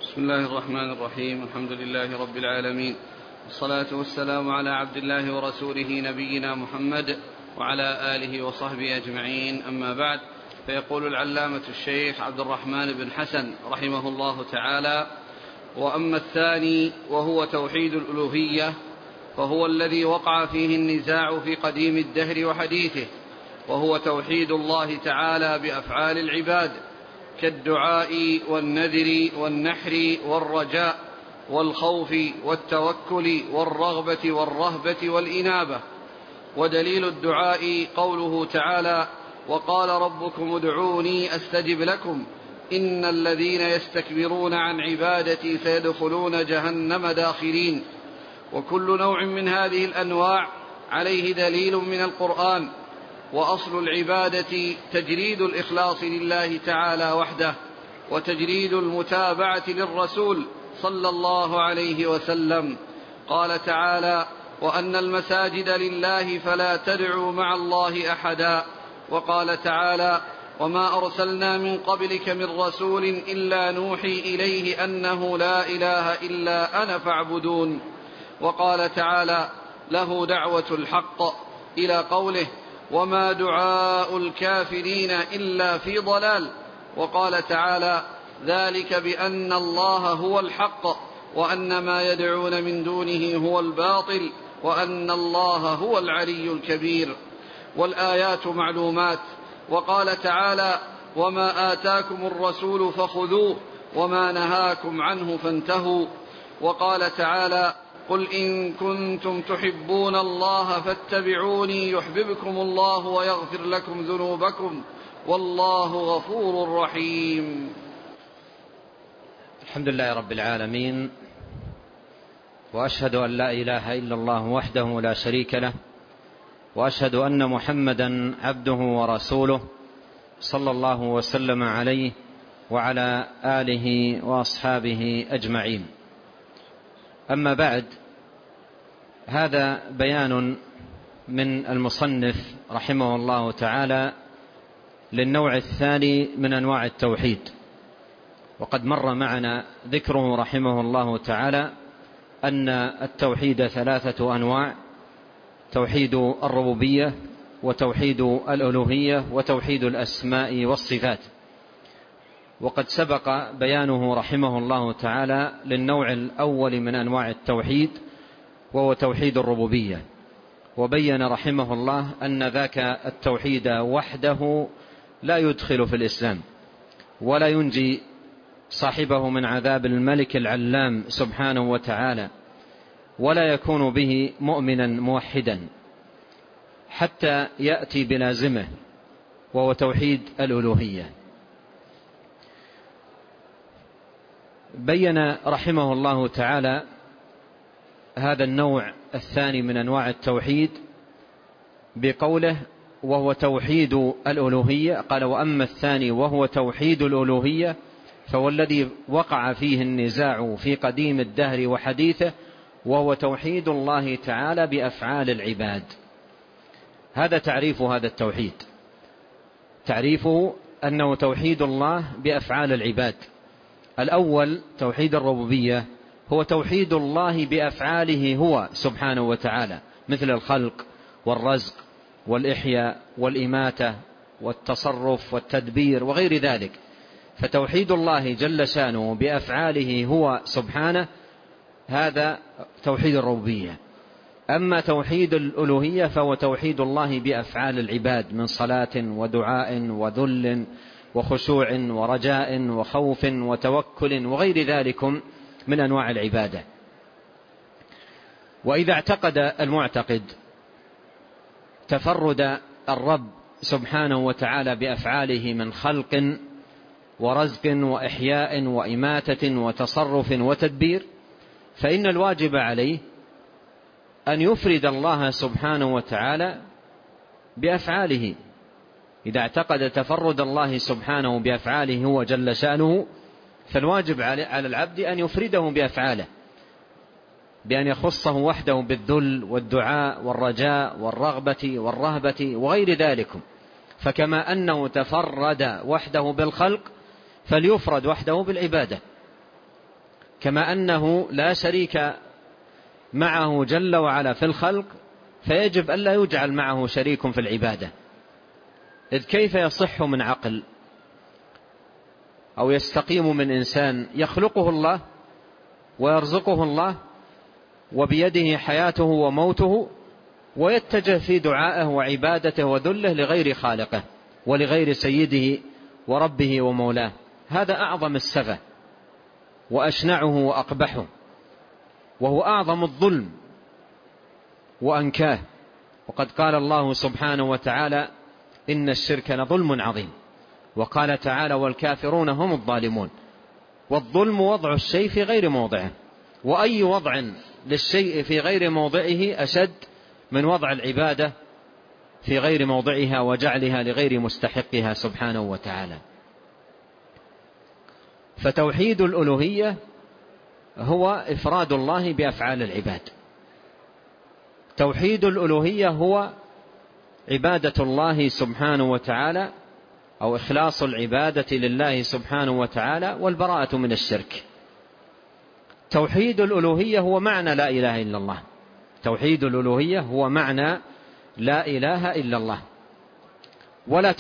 بسم الله الرحمن الرحيم. الحمد لله رب العالمين، والصلاة والسلام على عبد الله ورسوله نبينا محمد وعلى آله وصحبه أجمعين، أما بعد. فيقول العلامة الشيخ عبد الرحمن بن حسن رحمه الله تعالى: وأما الثاني وهو توحيد الألوهية فهو الذي وقع فيه النزاع في قديم الدهر وحديثه، وهو توحيد الله تعالى بأفعال العباد كالدعاء والنذر والنحر والرجاء والخوف والتوكل والرغبة والرهبة والإنابة. ودليل الدعاء قوله تعالى: وقال ربكم ادعوني أستجب لكم إن الذين يستكبرون عن عبادتي سيدخلون جهنم داخرين. وكل نوع من هذه الأنواع عليه دليل من القرآن. وأصل العبادة تجريد الإخلاص لله تعالى وحده، وتجريد المتابعة للرسول صلى الله عليه وسلم. قال تعالى: وأن المساجد لله فلا تدعوا مع الله أحدا. وقال تعالى: وما أرسلنا من قبلك من رسول إلا نوحي إليه أنه لا إله إلا أنا فاعبدون. وقال تعالى: له دعوة الحق، إلى قوله: وما دعاء الكافرين إلا في ضلال. وقال تعالى: ذلك بأن الله هو الحق وأن ما يدعون من دونه هو الباطل وأن الله هو العلي الكبير. والآيات معلومات. وقال تعالى: وما آتاكم الرسول فخذوه وما نهاكم عنه فانتهوا. وقال تعالى: قل إن كنتم تحبون الله فاتبعوني يحببكم الله ويغفر لكم ذنوبكم والله غفور رحيم. الحمد لله رب العالمين، وأشهد أن لا إله إلا الله وحده لا شريك له، وأشهد أن محمدا عبده ورسوله صلى الله وسلم عليه وعلى آله وأصحابه أجمعين. أما بعد، هذا بيان من المصنف رحمه الله تعالى للنوع الثاني من أنواع التوحيد. وقد مر معنا ذكره رحمه الله تعالى أن التوحيد ثلاثة أنواع: توحيد الربوبية، وتوحيد الألوهية، وتوحيد الأسماء والصفات. وقد سبق بيانه رحمه الله تعالى للنوع الأول من أنواع التوحيد، وهو توحيد الربوبية. وبين رحمه الله أن ذاك التوحيد وحده لا يدخل في الإسلام ولا ينجي صاحبه من عذاب الملك العلام سبحانه وتعالى، ولا يكون به مؤمنا موحدا حتى يأتي بلازمه، وهو توحيد الألوهية. بين رحمه الله تعالى هذا النوع الثاني من أنواع التوحيد بقوله: وهو توحيد الألوهية. قال: وأما الثاني وهو توحيد الألوهية فهو الذي وقع فيه النزاع في قديم الدهر وحديثه، وهو توحيد الله تعالى بأفعال العباد. هذا تعريف هذا التوحيد. تعريفه أنه توحيد الله بأفعال العباد. الأول توحيد الربوبية، هو توحيد الله بأفعاله هو سبحانه وتعالى، مثل الخلق والرزق والإحياء والإماتة والتصرف والتدبير وغير ذلك. فتوحيد الله جل شانه بأفعاله هو سبحانه، هذا توحيد الربوبية. أما توحيد الألوهية فهو توحيد الله بأفعال العباد من صلاة ودعاء وذل وخشوع ورجاء وخوف وتوكل وغير ذلك من أنواع العبادة. وإذا اعتقد المعتقد تفرد الرب سبحانه وتعالى بأفعاله من خلق ورزق وإحياء وإماتة وتصرف وتدبير، فإن الواجب عليه أن يفرد الله سبحانه وتعالى بأفعاله. إذا اعتقد تفرد الله سبحانه بأفعاله هو جل شأنه، فالواجب على العبد أن يفرده بأفعاله، بأن يخصه وحده بالذل والدعاء والرجاء والرغبة والرهبة وغير ذلك. فكما أنه تفرد وحده بالخلق فليفرد وحده بالعبادة. كما أنه لا شريك معه جل وعلا في الخلق، فيجب ألا يجعل معه شريك في العبادة. إذ كيف يصح من عقل أو يستقيم من إنسان يخلقه الله ويرزقه الله وبيده حياته وموته، ويتجه في دعائه وعبادته وذله لغير خالقه ولغير سيده وربه ومولاه؟ هذا أعظم السفة وأشنعه وأقبحه، وهو أعظم الظلم وأنكاه. وقد قال الله سبحانه وتعالى: إن الشرك لظلم عظيم. وقال تعالى: والكافرون هم الظالمون. والظلم وضع الشيء في غير موضعه، وأي وضع للشيء في غير موضعه أشد من وضع العبادة في غير موضعها وجعلها لغير مستحقها سبحانه وتعالى. فتوحيد الألوهية هو إفراد الله بأفعال العباد. توحيد الألوهية هو عبادة الله سبحانه وتعالى، أو إخلاص العبادة لله سبحانه وتعالى والبراءة من الشرك. توحيد الألوهية هو معنى لا إله إلا الله. توحيد الألوهية هو معنى لا إله إلا الله. ولا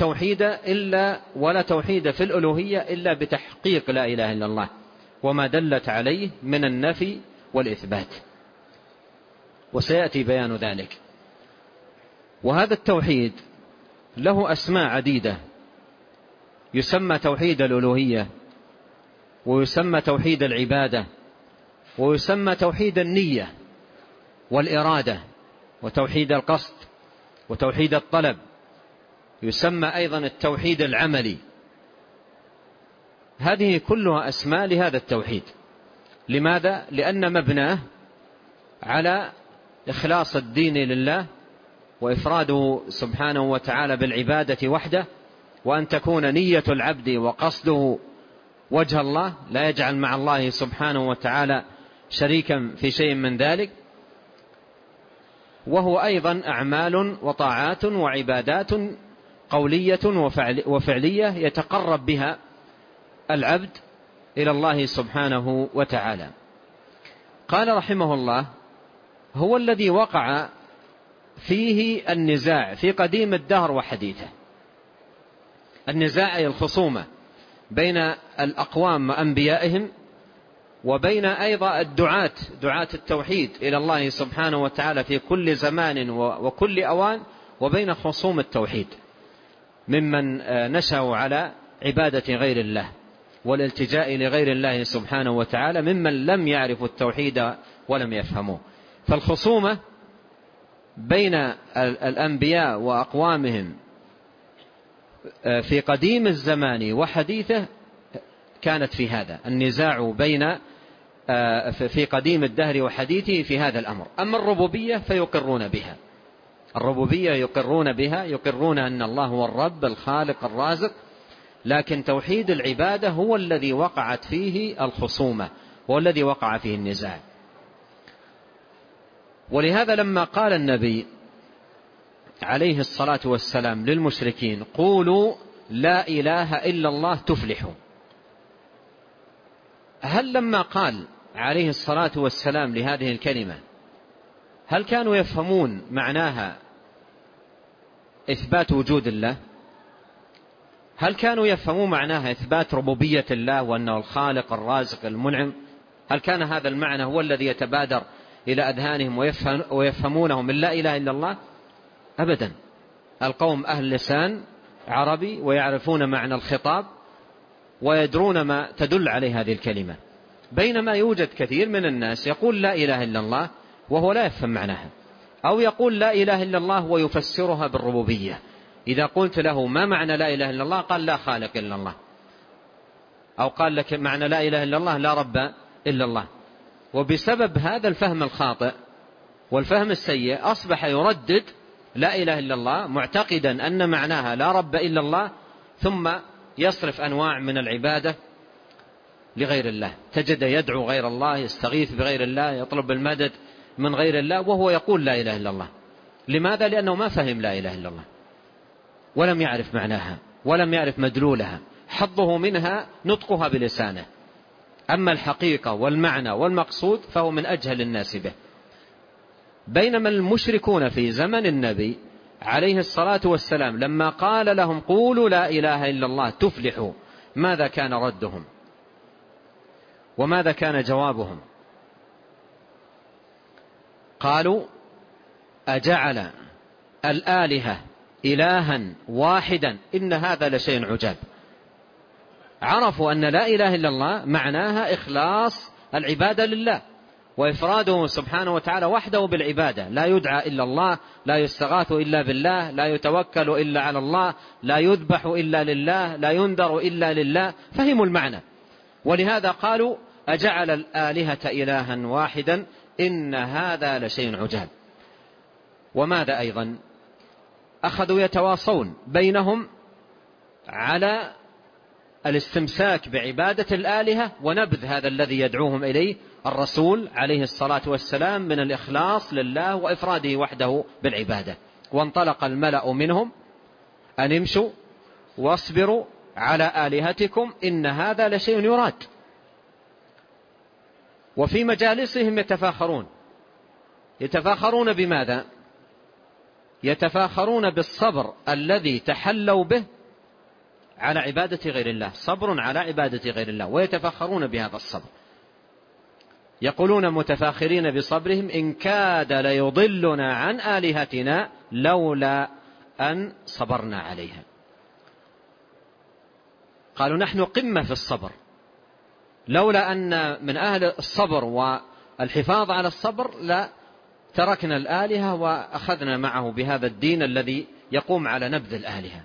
توحيد في الألوهية إلا بتحقيق لا إله إلا الله وما دلت عليه من النفي والإثبات، وسيأتي بيان ذلك. وهذا التوحيد له أسماء عديدة، يسمى توحيد الألوهية، ويسمى توحيد العبادة، ويسمى توحيد النية والإرادة، وتوحيد القصد، وتوحيد الطلب، يسمى أيضا التوحيد العملي. هذه كلها أسماء لهذا التوحيد. لماذا؟ لأن مبناه على إخلاص الدين لله وإفراده سبحانه وتعالى بالعبادة وحده، وأن تكون نية العبد وقصده وجه الله، لا يجعل مع الله سبحانه وتعالى شريكا في شيء من ذلك. وهو أيضا أعمال وطاعات وعبادات قولية وفعلية يتقرب بها العبد إلى الله سبحانه وتعالى. قال رحمه الله: هو الذي وقع فيه النزاع في قديم الدهر وحديثه. النزاع أي الخصومة بين الأقوام وأنبيائهم، وبين أيضا دعاة التوحيد إلى الله سبحانه وتعالى في كل زمان وكل أوان، وبين خصوم التوحيد ممن نشأوا على عبادة غير الله والالتجاء لغير الله سبحانه وتعالى، ممن لم يعرفوا التوحيد ولم يفهموه. فالخصومة بين الأنبياء وأقوامهم في قديم الزمان وحديثه كانت في هذا النزاع بين في قديم الدهر وحديثه في هذا الأمر. أما الربوبية فيقرون بها، الربوبية يقرون بها، يقرون أن الله هو الرب الخالق الرازق. لكن توحيد العبادة هو الذي وقعت فيه الخصومة، هو الذي وقع فيه النزاع. ولهذا لما قال النبي عليه الصلاة والسلام للمشركين: قولوا لا إله إلا الله تفلحوا، هل لما قال عليه الصلاة والسلام لهذه الكلمة هل كانوا يفهمون معناها إثبات وجود الله؟ هل كانوا يفهمون معناها إثبات ربوبية الله وأنه الخالق الرازق المنعم؟ هل كان هذا المعنى هو الذي يتبادر إلى أذهانهم ويفهمونه من لا إله إلا الله؟ أبدا. القوم أهل لسان عربي ويعرفون معنى الخطاب ويدرون ما تدل عليه هذه الكلمة، بينما يوجد كثير من الناس يقول لا إله إلا الله وهو لا يفهم معناها، أو يقول لا إله إلا الله ويفسرها بالربوبية. إذا قلت له ما معنى لا إله إلا الله قال لا خالق إلا الله، أو قال لك معنى لا إله إلا الله لا رب إلا الله. وبسبب هذا الفهم الخاطئ والفهم السيء أصبح يردد لا إله إلا الله معتقدا أن معناها لا رب إلا الله، ثم يصرف أنواع من العبادة لغير الله. تجد يدعو غير الله، يستغيث بغير الله، يطلب المدد من غير الله، وهو يقول لا إله إلا الله. لماذا؟ لأنه ما فهم لا إله إلا الله ولم يعرف معناها ولم يعرف مدلولها، حظه منها نطقها بلسانه، أما الحقيقة والمعنى والمقصود فهو من أجهل الناس به. بينما المشركون في زمن النبي عليه الصلاة والسلام لما قال لهم قولوا لا إله إلا الله تفلحوا، ماذا كان ردهم وماذا كان جوابهم؟ قالوا أجعل الآلهة إلها واحدا إن هذا لشيء عجاب. عرفوا أن لا إله إلا الله معناها إخلاص العبادة لله وإفراده سبحانه وتعالى وحده بالعبادة، لا يدعى إلا الله، لا يستغاث إلا بالله، لا يتوكل إلا على الله، لا يذبح إلا لله، لا ينذر إلا لله. فهموا المعنى، ولهذا قالوا أجعل الآلهة إلها واحدا إن هذا لشيء عجاب. وماذا أيضا؟ أخذوا يتواصون بينهم على الاستمساك بعبادة الآلهة ونبذ هذا الذي يدعوهم إليه الرسول عليه الصلاة والسلام من الإخلاص لله وإفراده وحده بالعبادة. وانطلق الملأ منهم أن امشوا واصبروا على آلهتكم إن هذا لشيء يراد. وفي مجالسهم يتفاخرون بماذا؟ يتفاخرون بالصبر الذي تحلوا به على عبادة غير الله، صبر على عبادة غير الله، ويتفاخرون بهذا الصبر. يقولون متفاخرين بصبرهم إن كاد ليضلنا عن آلهتنا لولا أن صبرنا عليها. قالوا نحن قمة في الصبر، لولا أن من أهل الصبر والحفاظ على الصبر لا تركنا الآلهة وأخذنا معه بهذا الدين الذي يقوم على نبذ الآلهة.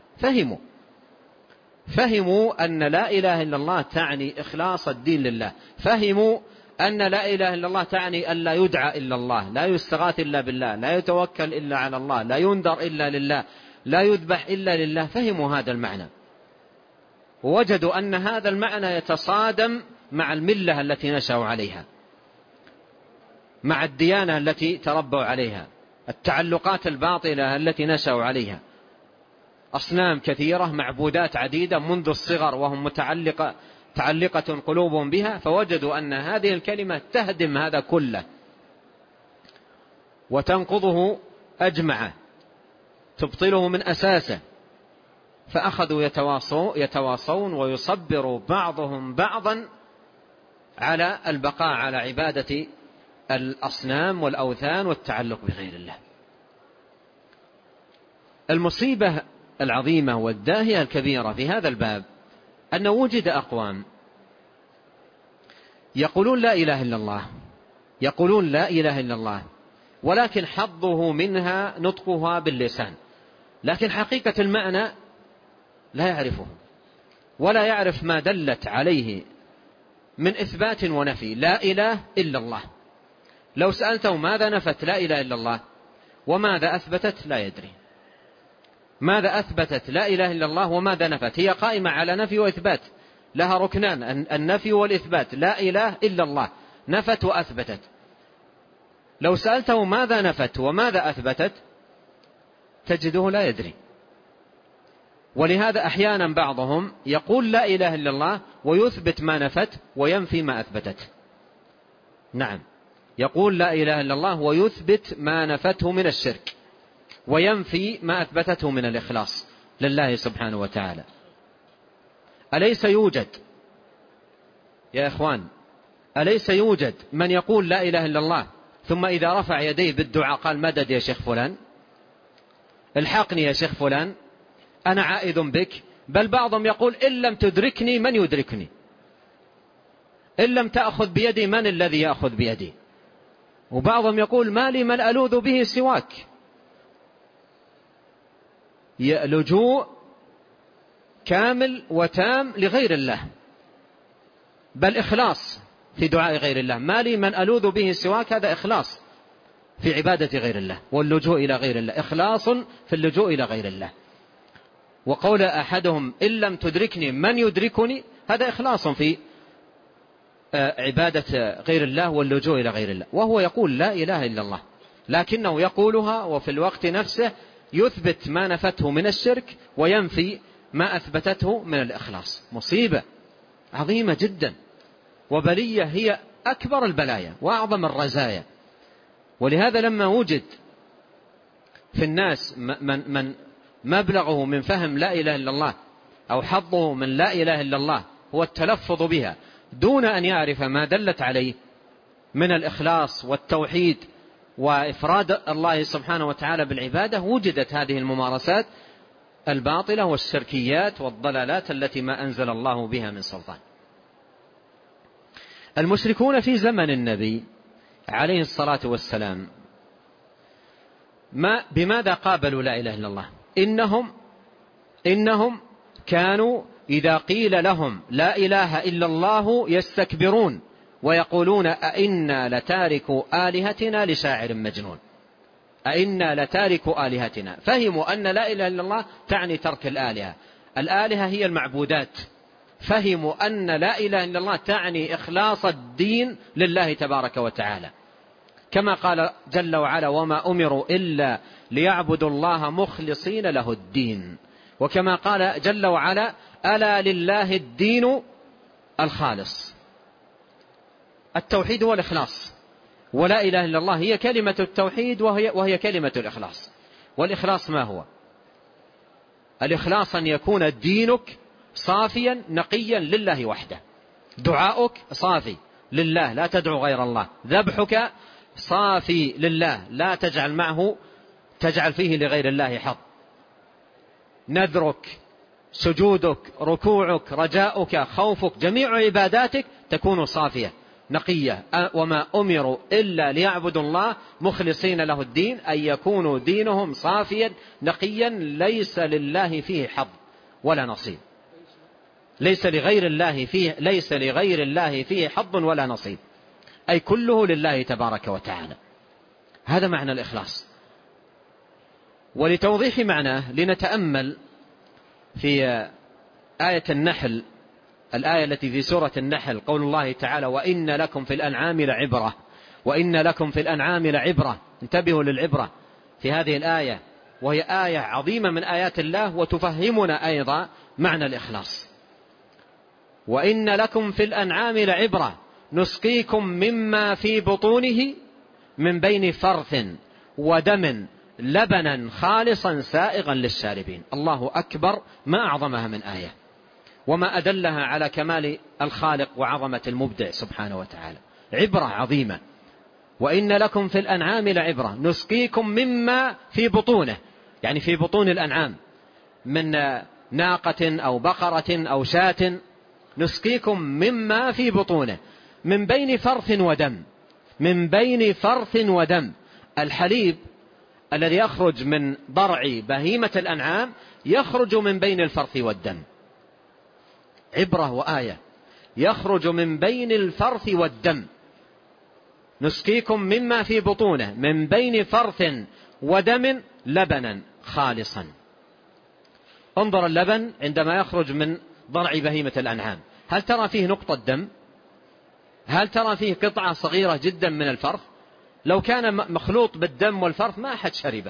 فهموا أن لا إله إلا الله تعني إخلاص الدين لله، فهموا أن لا إله إلا الله تعني أن لا يدعى إلا الله، لا يستغاث إلا بالله، لا يتوكل إلا على الله، لا ينذر إلا لله، لا يذبح إلا لله. فهموا هذا المعنى ووجدوا أن هذا المعنى يتصادم مع الملة التي نشأوا عليها، مع الديانة التي تربوا عليها، التعلقات الباطلة التي نشأوا عليها، أصنام كثيرة، معبودات عديدة منذ الصغر وهم متعلقة قلوبهم بها. فوجدوا أن هذه الكلمة تهدم هذا كله وتنقضه أجمعه، تبطله من أساسه. فأخذوا يتواصون ويصبروا بعضهم بعضا على البقاء على عبادة الأصنام والأوثان والتعلق بغير الله. المصيبة العظيمة والداهية الكبيرة في هذا الباب أن وجد أقوام يقولون لا إله إلا الله، ولكن حظه منها نطقها باللسان، لكن حقيقة المعنى لا يعرفه ولا يعرف ما دلت عليه من إثبات ونفي. لا إله إلا الله، لو سألته ماذا نفت لا إله إلا الله وماذا أثبتت لا يدري. ماذا أثبتت لا إله إلا الله وماذا نفت؟ هي قائمة على نفي وإثبات، لها ركنان، النفي والإثبات. لا إله إلا الله نفت وأثبتت. لو سألته ماذا نفت وماذا أثبتت تجده لا يدري. ولهذا أحيانا بعضهم يقول لا إله إلا الله ويثبت ما نفت وينفي ما أثبتت. نعم، يقول لا إله إلا الله ويثبت ما نفته من الشرك وينفي ما أثبتته من الإخلاص لله سبحانه وتعالى. أليس يوجد يا إخوان، أليس يوجد من يقول لا إله إلا الله ثم إذا رفع يديه بالدعاء قال مدد يا شيخ فلان، الحقني يا شيخ فلان، أنا عائد بك؟ بل بعضهم يقول إن لم تدركني من يدركني، إن لم تأخذ بيدي من الذي يأخذ بيدي. وبعضهم يقول ما لي من ألوذ به سواك. لجوء كامل وتام لغير الله، بل إخلاص في دعاء غير الله. ما لي من ألوذ به سواك، هذا إخلاص في عبادة غير الله واللجوء إلى غير الله، إخلاص في اللجوء إلى غير الله. وقول أحدهم إن لم تدركني من يدركني، هذا إخلاص في عبادة غير الله واللجوء إلى غير الله. وهو يقول لا إله إلا الله لكنه يقولها وفي الوقت نفسه يثبت ما نفته من الشرك وينفي ما أثبتته من الإخلاص. مصيبة عظيمة جدا. وبلية هي أكبر البلايا وأعظم الرزايا. ولهذا لما وجد في الناس من مبلغه من فهم لا إله إلا الله أو حظه من لا إله إلا الله هو التلفظ بها دون أن يعرف ما دلت عليه من الإخلاص والتوحيد وإفراد الله سبحانه وتعالى بالعبادة، وجدت هذه الممارسات الباطلة والشركيات والضلالات التي ما أنزل الله بها من سلطان. المشركون في زمن النبي عليه الصلاة والسلام بماذا قابلوا لا إله إلا الله؟ إنهم كانوا إذا قيل لهم لا إله إلا الله يستكبرون ويقولون أئنا لتاركوا آلهتنا لشاعر مجنون. أئنا لتاركوا آلهتنا، فهموا أن لا إله إلا الله تعني ترك الآلهة. الآلهة هي المعبودات، فهموا أن لا إله إلا الله تعني إخلاص الدين لله تبارك وتعالى، كما قال جل وعلا وما أمروا إلا ليعبدوا الله مخلصين له الدين، وكما قال جل وعلا ألا لله الدين الخالص. التوحيد هو الإخلاص، ولا إله إلا الله هي كلمة التوحيد وهي كلمة الإخلاص. والإخلاص ما هو؟ الإخلاص أن يكون دينك صافيا نقيا لله وحده، دعاؤك صافي لله لا تدعو غير الله، ذبحك صافي لله لا تجعل فيه لغير الله حظ، نذرك سجودك ركوعك رجاؤك خوفك جميع عباداتك تكون صافية نقية. وما أمروا إلا ليعبدوا الله مخلصين له الدين، أن يكونوا دينهم صافيا نقيا ليس لله فيه حظ ولا نصيب، ليس لغير الله فيه حظ ولا نصيب، أي كله لله تبارك وتعالى. هذا معنى الإخلاص. ولتوضيح معناه لنتأمل في آية النحل، الآية التي في سورة النحل، قول الله تعالى وإن لكم في الأنعام لعبرة، وإن لكم في الأنعام لعبرة. انتبهوا للعبرة في هذه الآية، وهي آية عظيمة من آيات الله وتفهمنا أيضا معنى الإخلاص. وإن لكم في الأنعام لعبرة نسقيكم مما في بطونه من بين فرث ودم لبنا خالصا سائغا للشاربين. الله أكبر، ما أعظمها من آية وما أدلها على كمال الخالق وعظمة المبدع سبحانه وتعالى. عبرة عظيمة. وإن لكم في الأنعام لعبرة نسقيكم مما في بطونه، يعني في بطون الأنعام، من ناقة أو بقرة أو شاة، نسقيكم مما في بطونه من بين فرث ودم. من بين فرث ودم، الحليب الذي يخرج من ضرع بهيمة الأنعام يخرج من بين الفرث والدم. عبرة وآية، يخرج من بين الفرث والدم. نسقيكم مما في بطونه من بين فرث ودم لبنا خالصا. انظر اللبن عندما يخرج من ضرع بهيمة الأنعام، هل ترى فيه نقطة دم؟ هل ترى فيه قطعة صغيرة جدا من الفرث؟ لو كان مخلوط بالدم والفرث ما أحد شربه،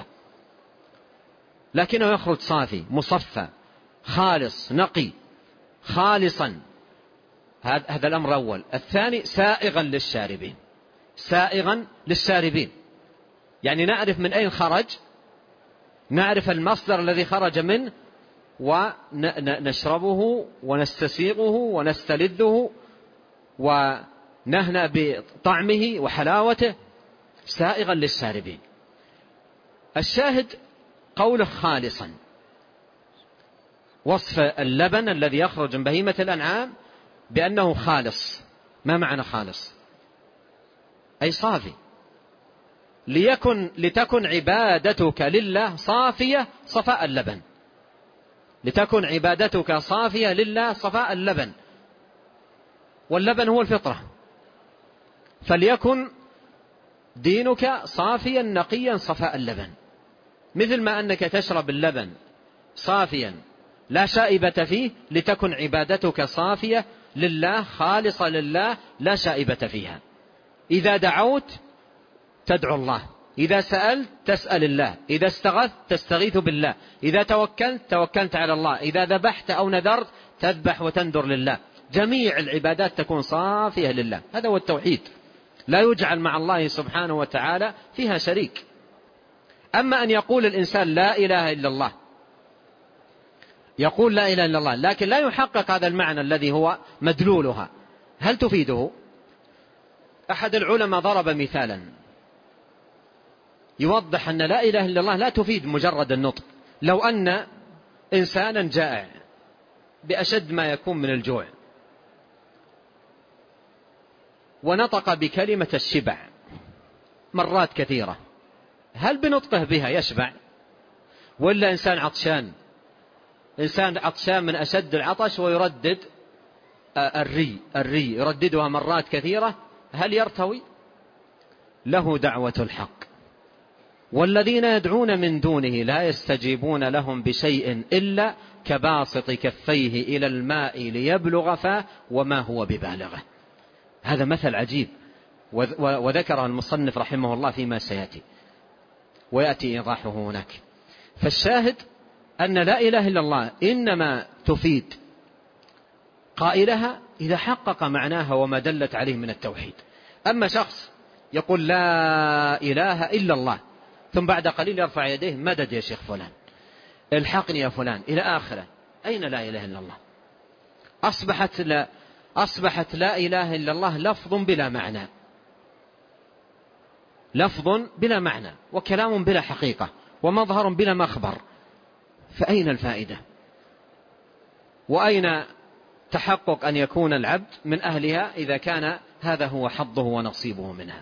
لكنه يخرج صافي مصفى خالص نقي خالصا. هذا الأمر الأول. الثاني سائغا للشاربين. سائغا للشاربين يعني نعرف من أين خرج، نعرف المصدر الذي خرج منه، ونشربه ونستسيغه ونستلذه ونهنأ بطعمه وحلاوته. سائغا للشاربين. الشاهد قوله خالصا، وصف اللبن الذي يخرج من بهيمة الأنعام بأنه خالص. ما معنى خالص؟ أي صافي. لتكن عبادتك لله صافية صفاء اللبن، لتكن عبادتك صافية لله صفاء اللبن، واللبن هو الفطرة. فليكن دينك صافيا نقيا صفاء اللبن، مثل ما أنك تشرب اللبن صافيا لا شائبة فيه، لتكن عبادتك صافية لله خالصة لله لا شائبة فيها. إذا دعوت تدعو الله، إذا سألت تسأل الله، إذا استغثت تستغيث بالله، إذا توكلت على الله، إذا ذبحت أو نذرت تذبح وتنذر لله. جميع العبادات تكون صافية لله. هذا هو التوحيد، لا يجعل مع الله سبحانه وتعالى فيها شريك. أما أن يقول الإنسان لا إله إلا الله، يقول لا إله إلا الله لكن لا يحقق هذا المعنى الذي هو مدلولها، هل تفيده؟ أحد العلماء ضرب مثالا يوضح أن لا إله إلا الله لا تفيد مجرد النطق. لو أن إنسانا جائع بأشد ما يكون من الجوع ونطق بكلمة الشبع مرات كثيرة، هل بنطقه بها يشبع؟ ولا إنسان عطشان من أشد العطش ويردد الري يرددها مرات كثيرة، هل يرتوي؟ له دعوة الحق. والذين يدعون من دونه لا يستجيبون لهم بشيء إلا كباسط كفيه إلى الماء ليبلغ فاه وما هو ببالغه. هذا مثل عجيب وذكره المصنف رحمه الله فيما سيأتي ويأتي إيضاحه هناك. فالشاهد أن لا إله إلا الله إنما تفيد قائلها إذا حقق معناها وما دلت عليه من التوحيد. أما شخص يقول لا إله إلا الله ثم بعد قليل يرفع يديه مدد يا شيخ فلان، الحقني يا فلان، إلى آخره، أين لا إله إلا الله؟ أصبحت لا إله إلا الله لفظ بلا معنى، لفظ بلا معنى وكلام بلا حقيقة ومظهر بلا مخبر. فأين الفائدة؟ وأين تحقق أن يكون العبد من أهلها إذا كان هذا هو حظه ونصيبه منها؟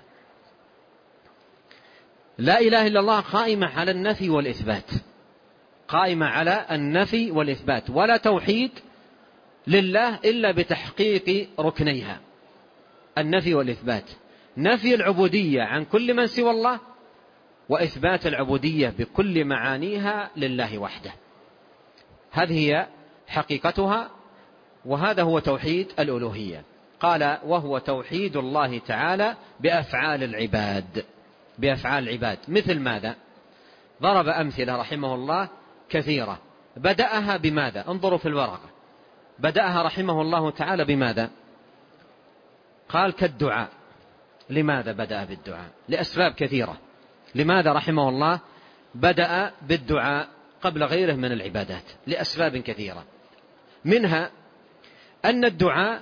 لا إله إلا الله قائمة على النفي والإثبات، قائمة على النفي والإثبات، ولا توحيد لله إلا بتحقيق ركنيها النفي والإثبات، نفي العبودية عن كل من سوى الله وإثبات العبودية بكل معانيها لله وحده. هذه هي حقيقتها، وهذا هو توحيد الألوهية. قال وهو توحيد الله تعالى بأفعال العباد، بأفعال العباد. مثل ماذا؟ ضرب أمثلة رحمه الله كثيرة. بدأها بماذا؟ انظروا في الورقة، بدأها رحمه الله تعالى بماذا؟ قال كالدعاء. لماذا بدأ بالدعاء؟ لأسباب كثيرة. لماذا رحمه الله بدأ بالدعاء قبل غيره من العبادات؟ لأسباب كثيرة، منها أن الدعاء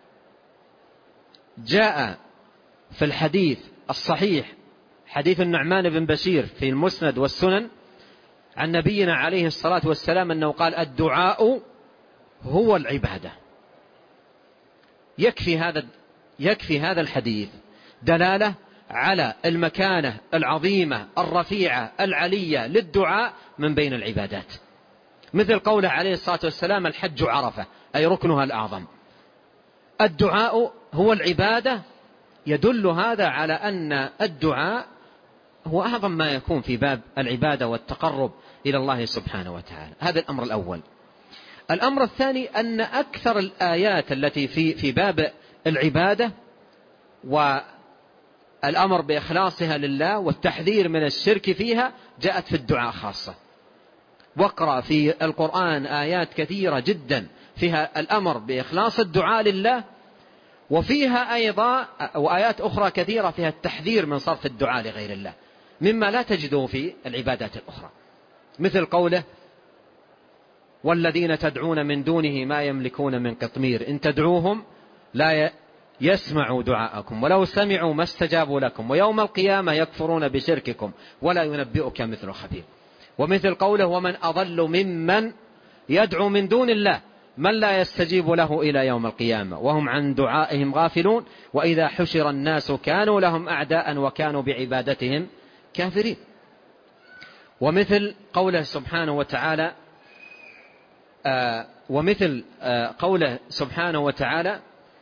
جاء في الحديث الصحيح، حديث النعمان بن بشير في المسند والسنن عن نبينا عليه الصلاة والسلام أنه قال الدعاء هو العبادة. يكفي هذا الحديث دلالة على المكانة العظيمة الرفيعة العلية للدعاء من بين العبادات، مثل قوله عليه الصلاة والسلام الحج عرفة، أي ركنها الأعظم. الدعاء هو العبادة، يدل هذا على أن الدعاء هو أعظم ما يكون في باب العبادة والتقرب إلى الله سبحانه وتعالى. هذا الأمر الأول. الأمر الثاني أن أكثر الآيات التي في باب العبادة والأمر بإخلاصها لله والتحذير من الشرك فيها جاءت في الدعاء خاصة. واقرأ في القرآن آيات كثيرة جدا فيها الأمر بإخلاص الدعاء لله، وفيها أيضا وآيات أخرى كثيرة فيها التحذير من صرف الدعاء لغير الله، مما لا تجده في العبادات الأخرى، مثل قوله والذين تدعون من دونه ما يملكون من قطمير إن تدعوهم لا يسمعوا دعاءكم ولو سمعوا ما استجابوا لكم ويوم القيامة يكفرون بشرككم ولا ينبئك مثل خبير. ومثل قوله ومن أضل ممن يدعو من دون الله من لا يستجيب له إلى يوم القيامة وهم عن دعائهم غافلون وإذا حشر الناس كانوا لهم أعداء وكانوا بعبادتهم كافرين. ومثل قوله سبحانه وتعالى قوله سبحانه وتعالى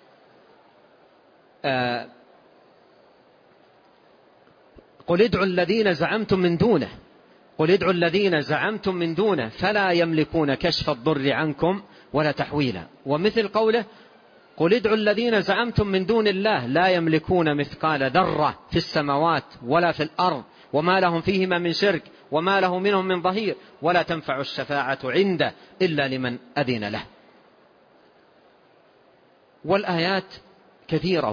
قل ادعوا الذين زعمتم من دونه قل ادعوا الذين زعمتم من دونه فلا يملكون كشف الضر عنكم ولا تحويلا. ومثل قوله قل ادعوا الذين زعمتم من دون الله لا يملكون مثقال ذرة في السماوات ولا في الأرض وما لهم فيهما من شرك وما له منهم من ظهير ولا تنفع الشفاعة عنده إلا لمن أذن له. والآيات كثيرة.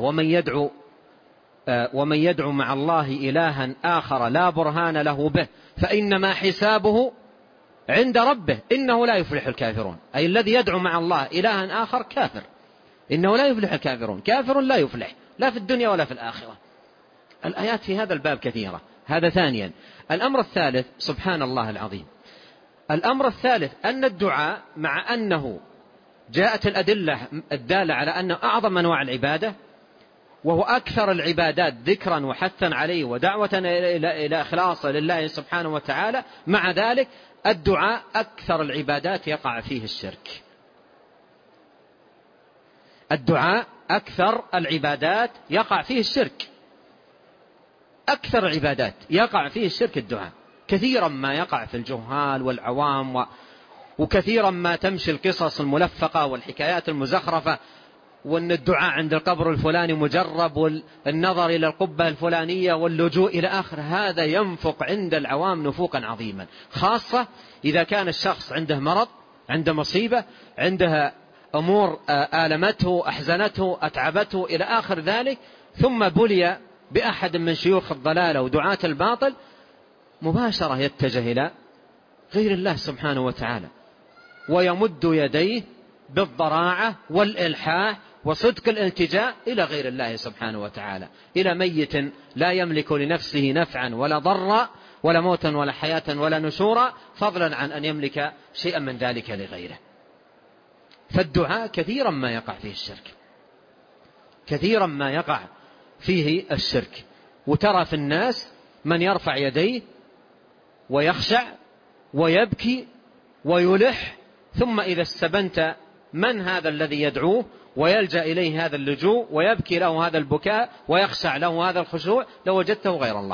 ومن يدعو مع الله إلها آخر لا برهان له به فإنما حسابه عند ربه إنه لا يفلح الكافرون. أي الذي يدعو مع الله إلها آخر كافر، إنه لا يفلح الكافرون، كافر لا يفلح لا في الدنيا ولا في الآخرة. الآيات في هذا الباب كثيرة. هذا ثانيا. الأمر الثالث، سبحان الله العظيم، الأمر الثالث أن الدعاء مع أنه جاءت الأدلة الدالة على أنه أعظم أنواع العبادة وهو أكثر العبادات ذكرا وحثا عليه ودعوة إلى إخلاصه لله سبحانه وتعالى، مع ذلك الدعاء أكثر العبادات يقع فيه الشرك. الدعاء أكثر العبادات يقع فيه الشرك. أكثر العبادات يقع فيه الشرك الدعاء. كثيرا ما يقع في الجهال والعوام وكثيرا ما تمشي القصص الملفقة والحكايات المزخرفة، وأن الدعاء عند القبر الفلاني مجرب، والنظر إلى القبة الفلانية واللجوء إلى آخر. هذا ينفق عند العوام نفوقا عظيما، خاصة إذا كان الشخص عنده مرض، عنده مصيبة، عنده أمور آلمته أحزنته أتعبته إلى آخر ذلك، ثم بلي بأحد من شيوخ الضلالة ودعاة الباطل، مباشرة يتجه إلى غير الله سبحانه وتعالى ويمد يديه بالضراعة والإلحاح وصدق الالتجاء إلى غير الله سبحانه وتعالى، إلى ميت لا يملك لنفسه نفعا ولا ضرا ولا موتا ولا حياة ولا نشورا، فضلا عن أن يملك شيئا من ذلك لغيره. فالدعاء كثيرا ما يقع فيه الشرك، كثيرا ما يقع فيه الشرك. وترى في الناس من يرفع يديه ويخشع ويبكي ويلح، ثم إذا استبنت من هذا الذي يدعوه ويلجأ إليه هذا اللجوء ويبكي له هذا البكاء ويخشع له هذا الخشوع، لوجدته غير الله.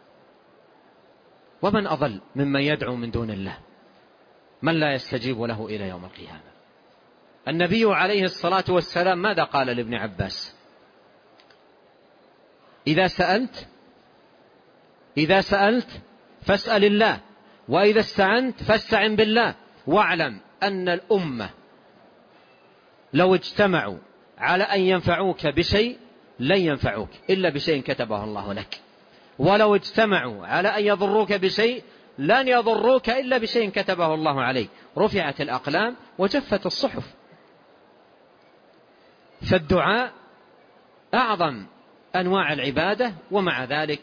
ومن أضل ممن يدعو من دون الله من لا يستجيب له إلى يوم القيامة. النبي عليه الصلاة والسلام ماذا قال لابن عباس؟ إذا سألت فاسأل الله، وإذا استعنت فاستعن بالله، واعلم أن الأمة لو اجتمعوا على أن ينفعوك بشيء لن ينفعوك إلا بشيء كتبه الله لك، ولو اجتمعوا على أن يضروك بشيء لن يضروك إلا بشيء كتبه الله عليك. رفعت الأقلام وجفت الصحف. فالدعاء أعظم أنواع العبادة، ومع ذلك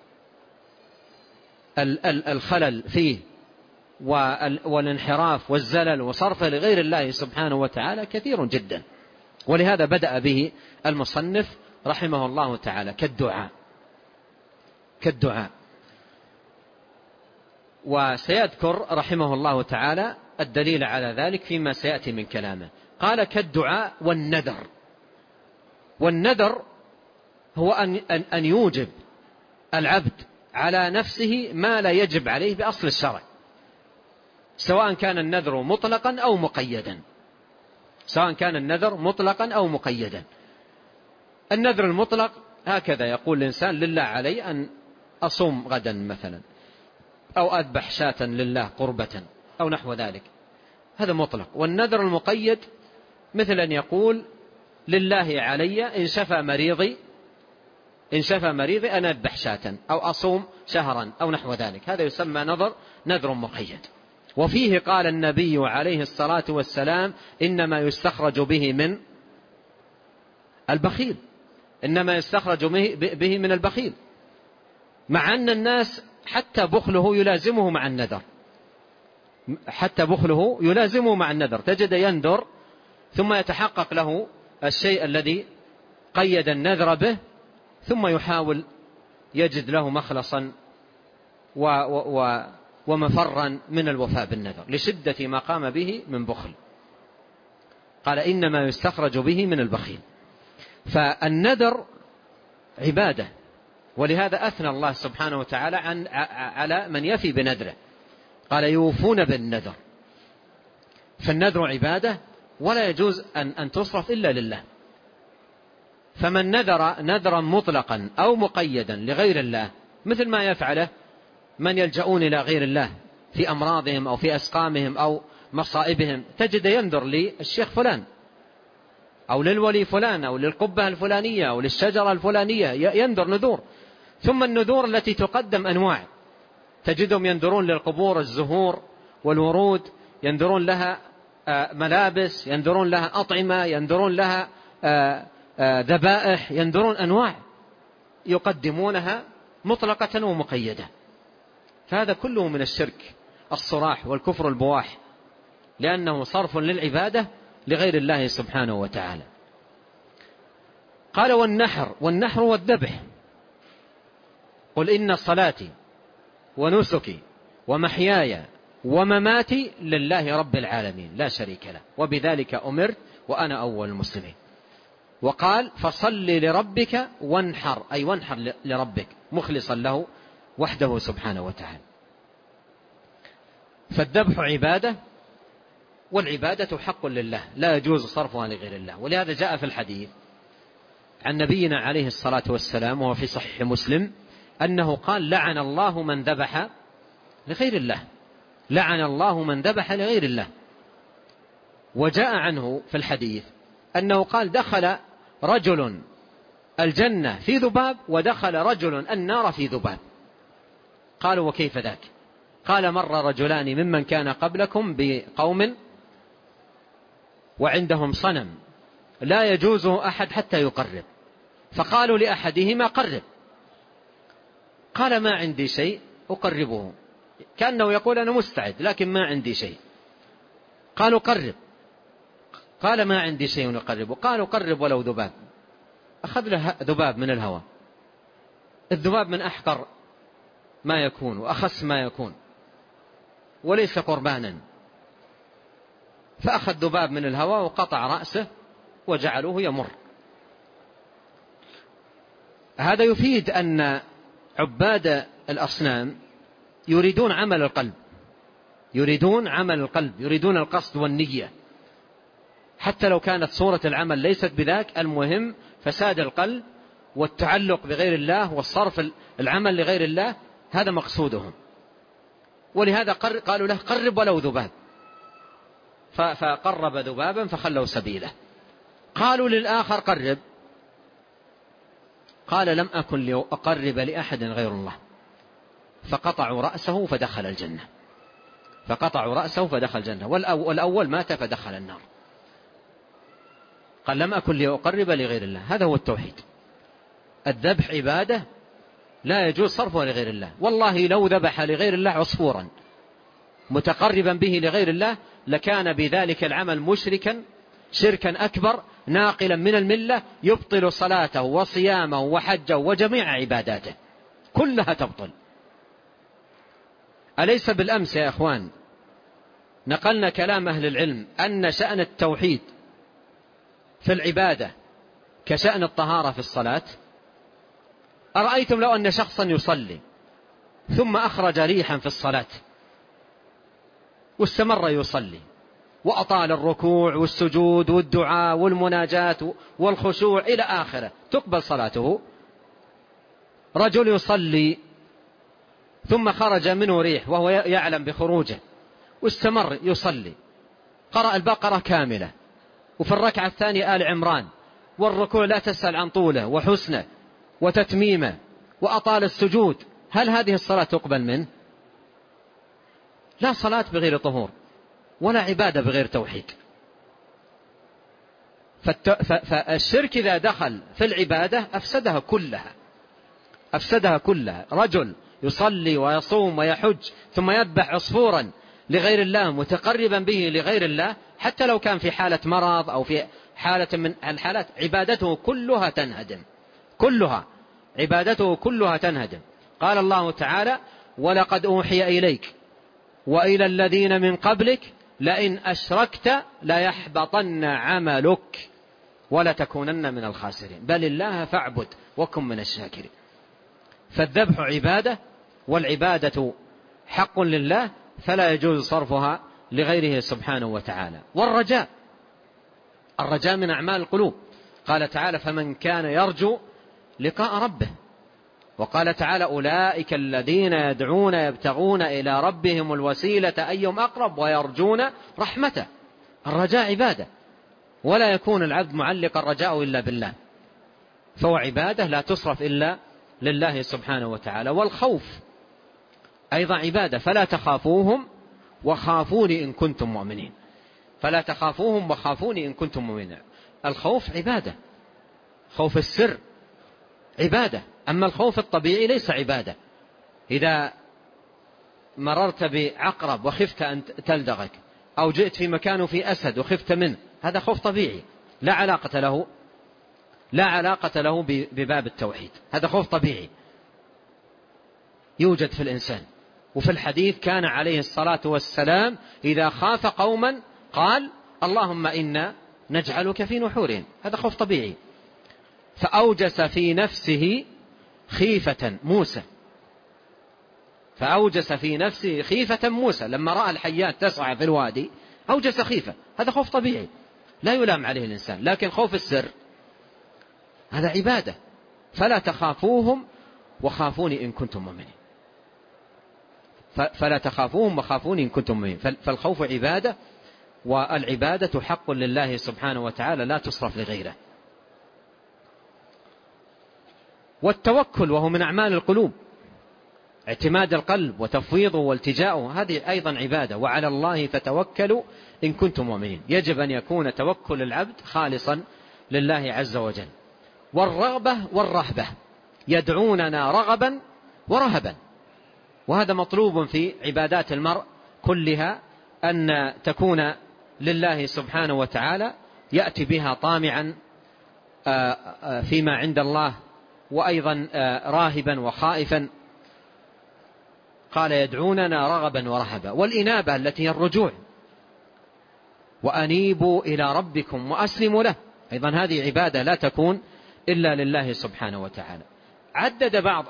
الخلل فيه والانحراف والزلل وصرفه لغير الله سبحانه وتعالى كثير جدا. ولهذا بدأ به المصنف رحمه الله تعالى كالدعاء. وسيذكر رحمه الله تعالى الدليل على ذلك فيما سيأتي من كلامه. قال كالدعاء والنذر. والنذر هو أن يوجب العبد على نفسه ما لا يجب عليه بأصل الشرع، سواء كان النذر مطلقا أو مقيدا. النذر المطلق هكذا يقول الإنسان لله علي أن أصوم غدا مثلا، أو أذبح شاة لله قربة أو نحو ذلك، هذا مطلق. والنذر المقيد مثل أن يقول لله علي إن شفى مريضي أنا أذبح شاة أو أصوم شهرا أو نحو ذلك، هذا يسمى نذر مقيد. وفيه قال النبي عليه الصلاة والسلام إنما يستخرج به من البخيل، مع أن الناس حتى بخله يلازمه مع النذر، تجد ينذر ثم يتحقق له الشيء الذي قيد النذر به، ثم يحاول يجد له مخلصا ومفرا من الوفاء بالنذر لشدة ما قام به من بخل. قال إنما يستخرج به من البخيل. فالنذر عبادة، ولهذا أثنى الله سبحانه وتعالى على من يفي بنذره، قال يوفون بالنذر. فالنذر عبادة ولا يجوز أن تصرف إلا لله. فمن نذر نذرا مطلقا أو مقيدا لغير الله، مثل ما يفعله من يلجؤون إلى غير الله في أمراضهم أو في أسقامهم أو مصائبهم، تجد ينذر للشيخ فلان أو للولي فلان أو للقبة الفلانية أو للشجرة الفلانية، ينذر نذور. ثم النذور التي تقدم أنواع، تجدهم ينذرون للقبور الزهور والورود، ينذرون لها ملابس، ينذرون لها أطعمة، ينذرون لها ذبائح، ينذرون أنواع يقدمونها مطلقة ومقيدة. فهذا كله من الشرك الصراح والكفر البواح، لأنه صرف للعبادة لغير الله سبحانه وتعالى. قال والنحر والذبح. قل إن صلاتي ونسكي ومحياي ومماتي لله رب العالمين لا شريك له وبذلك أمرت وأنا أول المسلمين. وقال فصل لربك وانحر، أي وانحر لربك مخلصا له وحده سبحانه وتعالى. فالذبح عبادة، والعبادة حق لله لا يجوز صرفها لغير الله. ولهذا جاء في الحديث عن نبينا عليه الصلاة والسلام وهو في صحيح مسلم أنه قال لعن الله من ذبح لغير الله، لعن الله من ذبح لغير الله. وجاء عنه في الحديث أنه قال دخل رجل الجنة في ذباب ودخل رجل النار في ذباب. قالوا وكيف ذاك؟ قال مر رجلان ممن كان قبلكم بقوم وعندهم صنم لا يجوزه أحد حتى يقرب، فقالوا لأحدهما قرب، قال ما عندي شيء أقربه، كأنه يقول أنا مستعد لكن ما عندي شيء. قالوا قرب، قال ما عندي شيء أقربه، قالوا قرب ولو ذباب. أخذ له ذباب من الهواء، الذباب من أحقر ما يكون وأخس ما يكون وليس قربانا، فأخذ ذباب من الهواء وقطع رأسه وجعلوه يمر. هذا يفيد أن عباد الأصنام يريدون عمل القلب، يريدون عمل القلب، يريدون القصد والنية، حتى لو كانت صورة العمل ليست بذاك، المهم فساد القلب والتعلق بغير الله والصرف العمل لغير الله، هذا مقصودهم. ولهذا قالوا له قرب ولو ذباب، فقرب ذبابا فخلوا سبيله. قالوا للآخر قرب، قال لم أكن لأقرب لأحد غير الله، فقطعوا رأسه فدخل الجنة، فقطعوا رأسه فدخل الجنة، والأول مات فدخل النار. قال لم أكن لأقرب لغير الله. هذا هو التوحيد. الذبح عبادة لا يجوز صرفه لغير الله. والله لو ذبح لغير الله عصفورا متقربا به لغير الله لكان بذلك العمل مشركا شركا أكبر ناقلا من الملة، يبطل صلاته وصيامه وحجه وجميع عباداته كلها تبطل. أليس بالأمس يا أخوان نقلنا كلام أهل العلم أن شأن التوحيد في العبادة كشأن الطهارة في الصلاة؟ أرأيتم لو أن شخصا يصلي ثم أخرج ريحا في الصلاة واستمر يصلي وأطال الركوع والسجود والدعاء والمناجاة والخشوع إلى آخره، تقبل صلاته؟ رجل يصلي ثم خرج منه ريح وهو يعلم بخروجه واستمر يصلي، قرأ البقرة كاملة وفي الركعة الثانية آل عمران، والركوع لا تسأل عن طوله وحسنه وتتميمه، وأطال السجود، هل هذه الصلاة تقبل منه؟ لا صلاة بغير طهور ولا عبادة بغير توحيد. فالشرك إذا دخل في العبادة أفسدها كلها. رجل يصلي ويصوم ويحج ثم يذبح عصفورا لغير الله متقربا به لغير الله، حتى لو كان في حالة مرض أو في حالة من الحالات، عبادته كلها تنهدم، عبادته كلها تنهدم. قال الله تعالى ولقد أوحي إليك وإلى الذين من قبلك لئن أشركت ليحبطن عملك ولتكونن من الخاسرين بل الله فاعبد وكن من الشاكرين. فالذبح عبادة، والعبادة حق لله فلا يجوز صرفها لغيره سبحانه وتعالى. الرجاء من أعمال القلوب. قال تعالى فمن كان يرجو لقاء ربه، وقال تعالى أولئك الذين يدعون يبتغون إلى ربهم الوسيلة أيهم أقرب ويرجون رحمته. الرجاء عبادة، ولا يكون العبد معلق الرجاء إلا بالله، فهو عبادة لا تصرف إلا لله سبحانه وتعالى. والخوف أيضا عبادة، فلا تخافوهم وخافوني إن كنتم مؤمنين. فلا تخافوهم وخافوني إن كنتم مؤمنين. الخوف عبادة، خوف السر عبادة، أما الخوف الطبيعي ليس عبادة. إذا مررت بعقرب وخفت أن تلدغك، أو جئت في مكان في أسد وخفت منه، هذا خوف طبيعي لا علاقة له بباب التوحيد، هذا خوف طبيعي يوجد في الإنسان. وفي الحديث كان عليه الصلاة والسلام إذا خاف قوما قال اللهم إنا نجعلك في نحورهم، هذا خوف طبيعي. فأوجس في نفسه خيفة موسى، لما رأى الحيات تسعى في الوادي أوجس خيفة، هذا خوف طبيعي لا يلام عليه الإنسان. لكن خوف السر هذا عبادة، فلا تخافوهم وخافوني إن كنتم مؤمنين. فالخوف عبادة، والعبادة حق لله سبحانه وتعالى لا تصرف لغيره. والتوكل وهو من أعمال القلوب، اعتماد القلب وتفويضه والتجاؤه، هذه أيضا عبادة. وعلى الله فتوكلوا إن كنتم مؤمنين. يجب أن يكون توكل العبد خالصا لله عز وجل. والرغبة والرهبة، يدعوننا رغبا ورهبا، وهذا مطلوب في عبادات المرء كلها، أن تكون لله سبحانه وتعالى، يأتي بها طامعا فيما عند الله، وأيضا راهبا وخائفا. قال يدعوننا رغبا ورهبا. والإنابة التي هي الرجوع، وأنيبوا إلى ربكم وأسلموا له، أيضا هذه عبادة لا تكون إلا لله سبحانه وتعالى. عدد بعض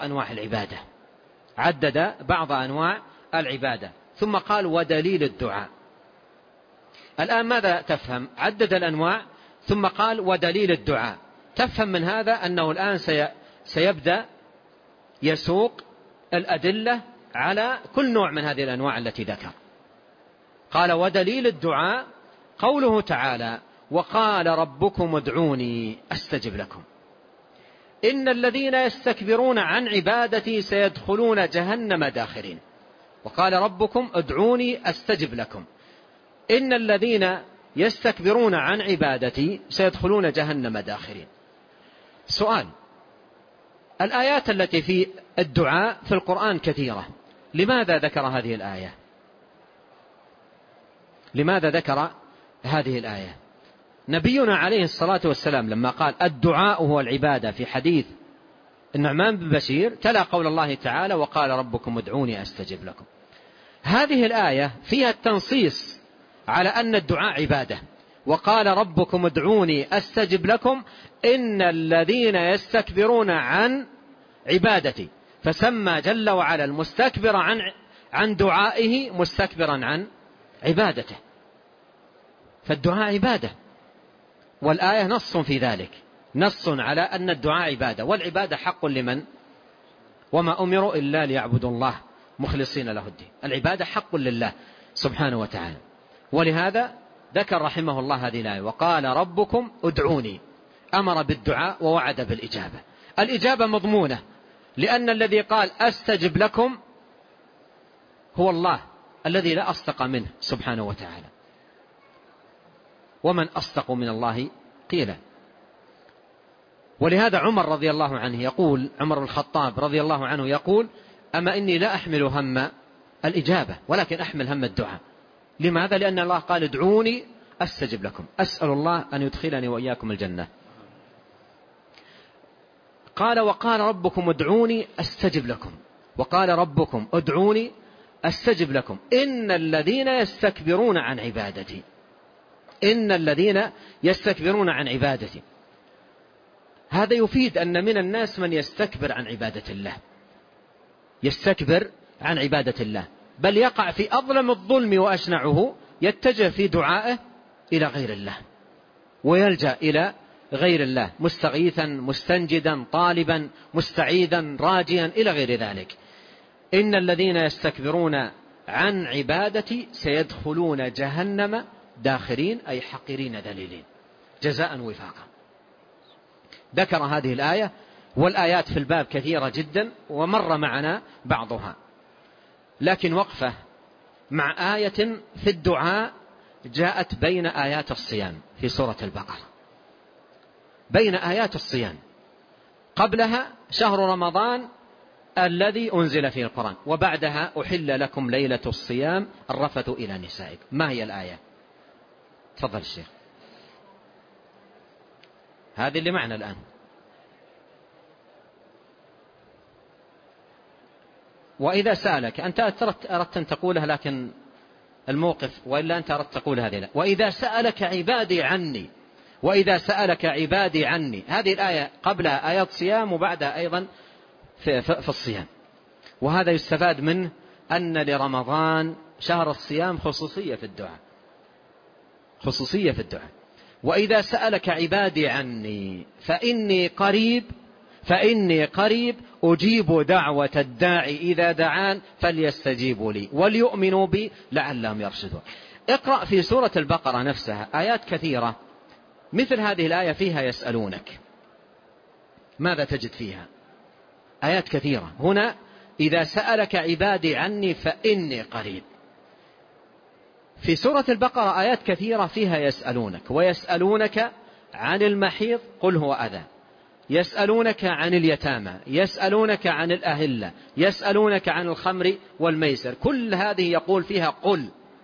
أنواع العبادة ثم قال ودليل الدعاء. الآن ماذا تفهم؟ عدد الأنواع ثم قال ودليل الدعاء. تفهم من هذا أنه الآن سيبدأ يسوق الأدلة على كل نوع من هذه الأنواع التي ذكر. قال ودليل الدعاء قوله تعالى وقال ربكم ادعوني أستجب لكم إن الذين يستكبرون عن عبادتي سيدخلون جهنم داخرين. وقال ربكم ادعوني أستجب لكم إن الذين يستكبرون عن عبادتي سيدخلون جهنم داخرين. سؤال: الآيات التي في الدعاء في القرآن كثيرة، لماذا ذكر هذه الآية؟ نبينا عليه الصلاة والسلام لما قال الدعاء هو العبادة في حديث النعمان بن بشير تلا قول الله تعالى وقال ربكم ادعوني أستجب لكم. هذه الآية فيها التنصيص على أن الدعاء عبادة. وقال ربكم ادعوني أستجب لكم إن الذين يستكبرون عن عبادتي، فسمى جل وعلا المستكبر عن دعائه مستكبرا عن عبادته. فالدعاء عبادة، والآية نص في ذلك، نص على أن الدعاء عبادة، والعبادة حق لمن؟ وما أمروا إلا ليعبدوا الله مخلصين له الدين. العبادة حق لله سبحانه وتعالى. ولهذا ذكر رحمه الله هذه الآية وقال ربكم ادعوني، أمر بالدعاء ووعد بالإجابة. الإجابة مضمونة، لأن الذي قال أستجب لكم هو الله الذي لا أصدق منه سبحانه وتعالى، ومن أصدق من الله قيلا. ولهذا عمر رضي الله عنه يقول، عمر بن الخطاب رضي الله عنه يقول أما إني لا أحمل هم الإجابة ولكن أحمل هم الدعاء. لماذا؟ لأن الله قال ادعوني أستجب لكم. أسأل الله أن يدخلني وإياكم الجنة. قال وقال ربكم ادعوني أستجب لكم، وقال ربكم ادعوني أستجب لكم إن الذين يستكبرون عن عبادتي، إن الذين يستكبرون عن عبادتي. هذا يفيد أن من الناس من يستكبر عن عبادة الله، يستكبر عن عبادة الله، بل يقع في أظلم الظلم وأشنعه، يتجه في دعائه إلى غير الله ويلجأ إلى غير الله، مستغيثا مستنجدا طالبا مستعيذا راجيا إلى غير ذلك. إن الذين يستكبرون عن عبادتي سيدخلون جهنم داخرين، أي حقيرين ذليلين. جزاء وفاقا. ذكر هذه الآية، والآيات في الباب كثيرة جدا ومر معنا بعضها، لكن وقفة مع آية في الدعاء جاءت بين آيات الصيام في سورة البقرة، بين آيات الصيام. قبلها شهر رمضان الذي أنزل فيه القرآن، وبعدها أحل لكم ليلة الصيام الرفث إلى نسائكم. ما هي الآية؟ تفضل الشيخ. هذه اللي معنا الآن. وإذا سألك أنت أردت أن تقولها، لكن الموقف، وإلا أنت أردت تقول هذه لا. وإذا سألك عبادي عني، وإذا سألك عبادي عني، هذه الآية قبلها آيات صيام وبعدها أيضا في الصيام. وهذا يستفاد منه أن لرمضان شهر الصيام خصوصية في الدعاء، خصوصية في الدعاء. وإذا سألك عبادي عني فإني قريب أجيب دعوة الداعي إذا دعان فليستجيبوا لي وليؤمنوا بي لعلهم يرشدون. اقرأ في سورة البقرة نفسها آيات كثيرة مثل هذه الآية فيها يسألونك، ماذا تجد فيها؟ آيات كثيرة. هنا إذا سألك عبادي عني فإني قريب. في سورة البقرة آيات كثيرة فيها يسألونك، ويسألونك عن المحيض قل هو أذى، يسألونك عن اليتامى، يسألونك عن الأهلة، يسألونك عن الخمر والميسر. كل هذه يقول فيها قل،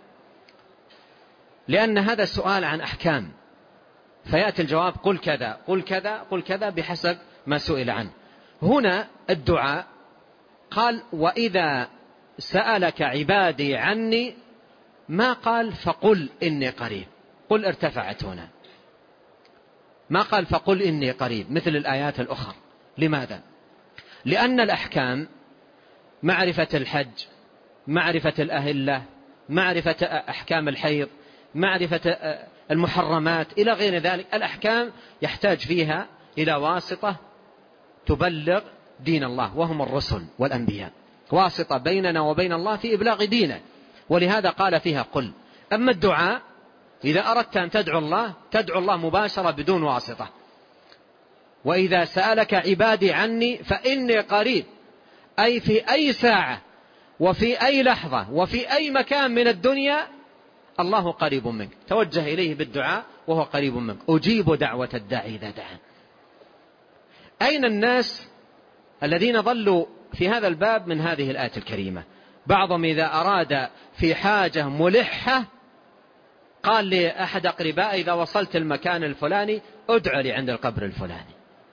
لأن هذا السؤال عن أحكام، فيأتي الجواب قل كذا قل كذا قل كذا بحسب ما سئل عنه. هنا الدعاء قال وإذا سألك عبادي عني، ما قال فقل إني قريب، قل ارتفعت هنا، ما قال فقل إني قريب مثل الآيات الأخرى. لماذا؟ لأن الأحكام معرفة الحج، معرفة الأهلة، معرفة أحكام الحيض، معرفة المحرمات إلى غير ذلك، الأحكام يحتاج فيها إلى واسطة تبلغ دين الله، وهم الرسل والأنبياء، واسطة بيننا وبين الله في إبلاغ دينه، ولهذا قال فيها قل. أما الدعاء إذا أردت أن تدعو الله مباشرة بدون واسطة. وإذا سألك عبادي عني فإني قريب، أي في أي ساعة وفي أي لحظة وفي أي مكان من الدنيا الله قريب منك، توجه إليه بالدعاء وهو قريب منك. أجيب دعوة الداعي إذا دعان. أين الناس الذين ظلوا في هذا الباب من هذه الآية الكريمة؟ بعضهم إذا أراد في حاجة ملحة قال لأحد أقربائي إذا وصلت المكان الفلاني ادعو لي عند القبر الفلاني،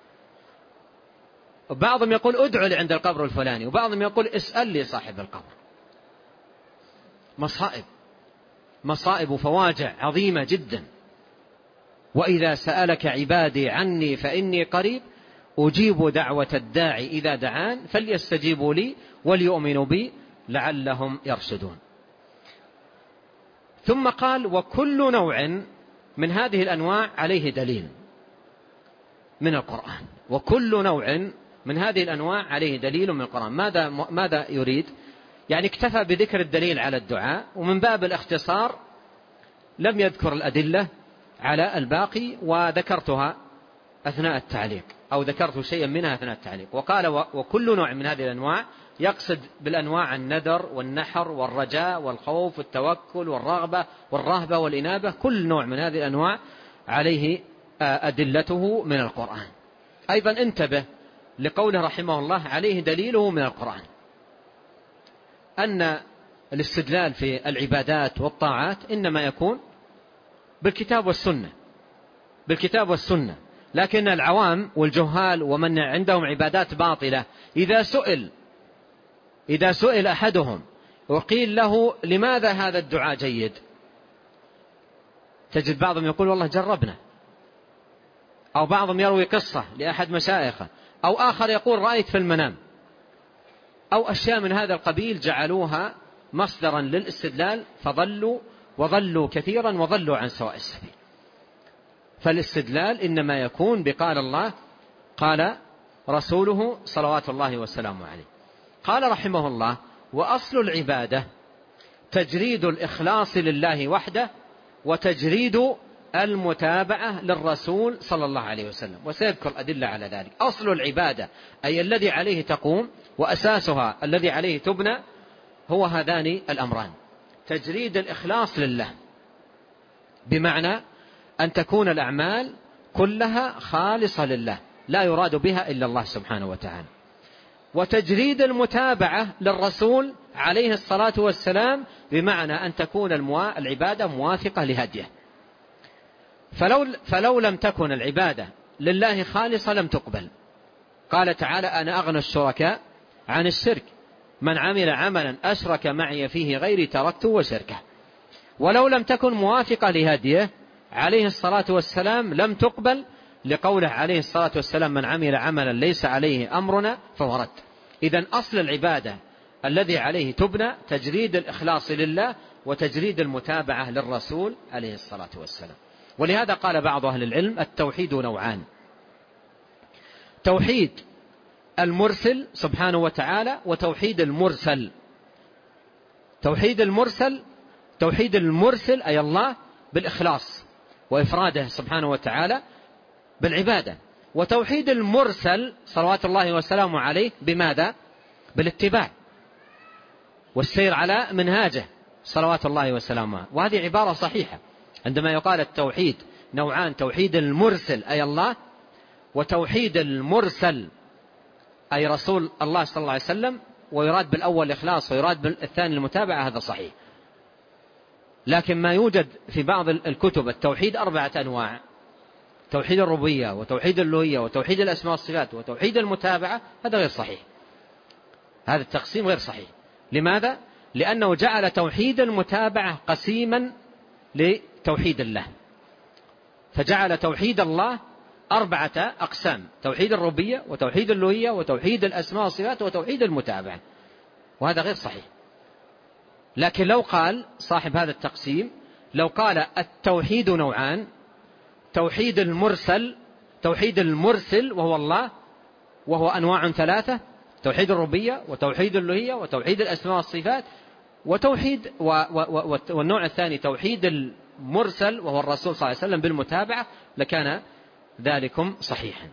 وبعضهم يقول ادعو لي عند القبر الفلاني، وبعضهم يقول اسأل لي صاحب القبر. مصائب وفواجع عظيمة جدا. وإذا سألك عبادي عني فإني قريب أجيب دعوة الداعي إذا دعان فليستجيبوا لي وليؤمنوا بي لعلهم يرشدون. ثم قال وكل نوع من هذه الأنواع عليه دليل من القرآن، وكل نوع من هذه الأنواع عليه دليل من القرآن. ماذا يريد؟ يعني اكتفى بذكر الدليل على الدعاء، ومن باب الاختصار لم يذكر الأدلة على الباقي، وذكرتها أثناء التعليق، أو ذكرت شيئا منها أثناء التعليق. وقال وكل نوع من هذه الأنواع، يقصد بالأنواع النذر والنحر والرجاء والخوف والتوكل والرغبة والرهبة والإنابة، كل نوع من هذه الأنواع عليه أدلته من القرآن. أيضا انتبه لقوله رحمه الله عليه دليله من القرآن، أن الاستدلال في العبادات والطاعات إنما يكون بالكتاب والسنة. لكن العوام والجهال ومن عندهم عبادات باطلة إذا سئل أحدهم وقيل له لماذا هذا الدعاء جيد، تجد بعضهم يقول والله جربنا، أو بعضهم يروي قصة لأحد مشايخه، أو آخر يقول رأيت في المنام، أو أشياء من هذا القبيل جعلوها مصدرا للاستدلال وضلوا كثيرا وضلوا عن سواء السبيل. فالاستدلال إنما يكون بقال الله قال رسوله صلوات الله وسلامه عليه. قال رحمه الله وأصل العبادة تجريد الإخلاص لله وحده وتجريد المتابعة للرسول صلى الله عليه وسلم، وسيذكر أدلة على ذلك. أصل العبادة أي الذي عليه تقوم وأساسها الذي عليه تبنى هو هذان الأمران: تجريد الإخلاص لله، بمعنى أن تكون الأعمال كلها خالصة لله لا يراد بها إلا الله سبحانه وتعالى، وتجريد المتابعة للرسول عليه الصلاة والسلام، بمعنى أن تكون العبادة موافقة لهديه. فلو لم تكن العبادة لله خالصة لم تقبل. قال تعالى: أنا أغنى الشركاء عن الشرك، من عمل عملا أشرك معي فيه غيري تركته وشركه. ولو لم تكن موافقة لهديه عليه الصلاة والسلام لم تقبل، لقوله عليه الصلاة والسلام: من عمل عملا ليس عليه أمرنا فهو رد. إذن أصل العبادة الذي عليه تبنى تجريد الإخلاص لله وتجريد المتابعة للرسول عليه الصلاة والسلام. ولهذا قال بعض أهل العلم: التوحيد نوعان: توحيد المرسل سبحانه وتعالى وتوحيد المرسل. توحيد المرسل أي الله بالإخلاص وإفراده سبحانه وتعالى بالعبادة، وتوحيد المرسل صلوات الله وسلامه عليه بماذا؟ بالاتباع والسير على منهاجه صلوات الله وسلامه. وهذه عبارة صحيحة عندما يقال التوحيد نوعان: توحيد المرسل أي الله، وتوحيد المرسل أي رسول الله صلى الله عليه وسلم، ويراد بالأول الإخلاص ويراد بالثاني المتابعة، هذا صحيح. لكن ما يوجد في بعض الكتب التوحيد 4 أنواع: توحيد الربوبية وتوحيد الألوهية وتوحيد الأسماء والصفات وتوحيد المتابعة، هذا غير صحيح، هذا التقسيم غير صحيح. لماذا؟ لأنه جعل توحيد المتابعة قسيما لتوحيد الله، فجعل توحيد الله 4 أقسام: توحيد الربوبية وتوحيد الألوهية وتوحيد الأسماء والصفات وتوحيد المتابعة، وهذا غير صحيح. لكن لو قال صاحب هذا التقسيم، لو قال التوحيد نوعان: توحيد المرسل وهو الله، وهو أنواع 3: توحيد الربوبية وتوحيد الألوهية وتوحيد الأسماء والصفات والنوع الثاني توحيد المرسل وهو الرسول صلى الله عليه وسلم بالمتابعة، لكان ذلكم صحيحا.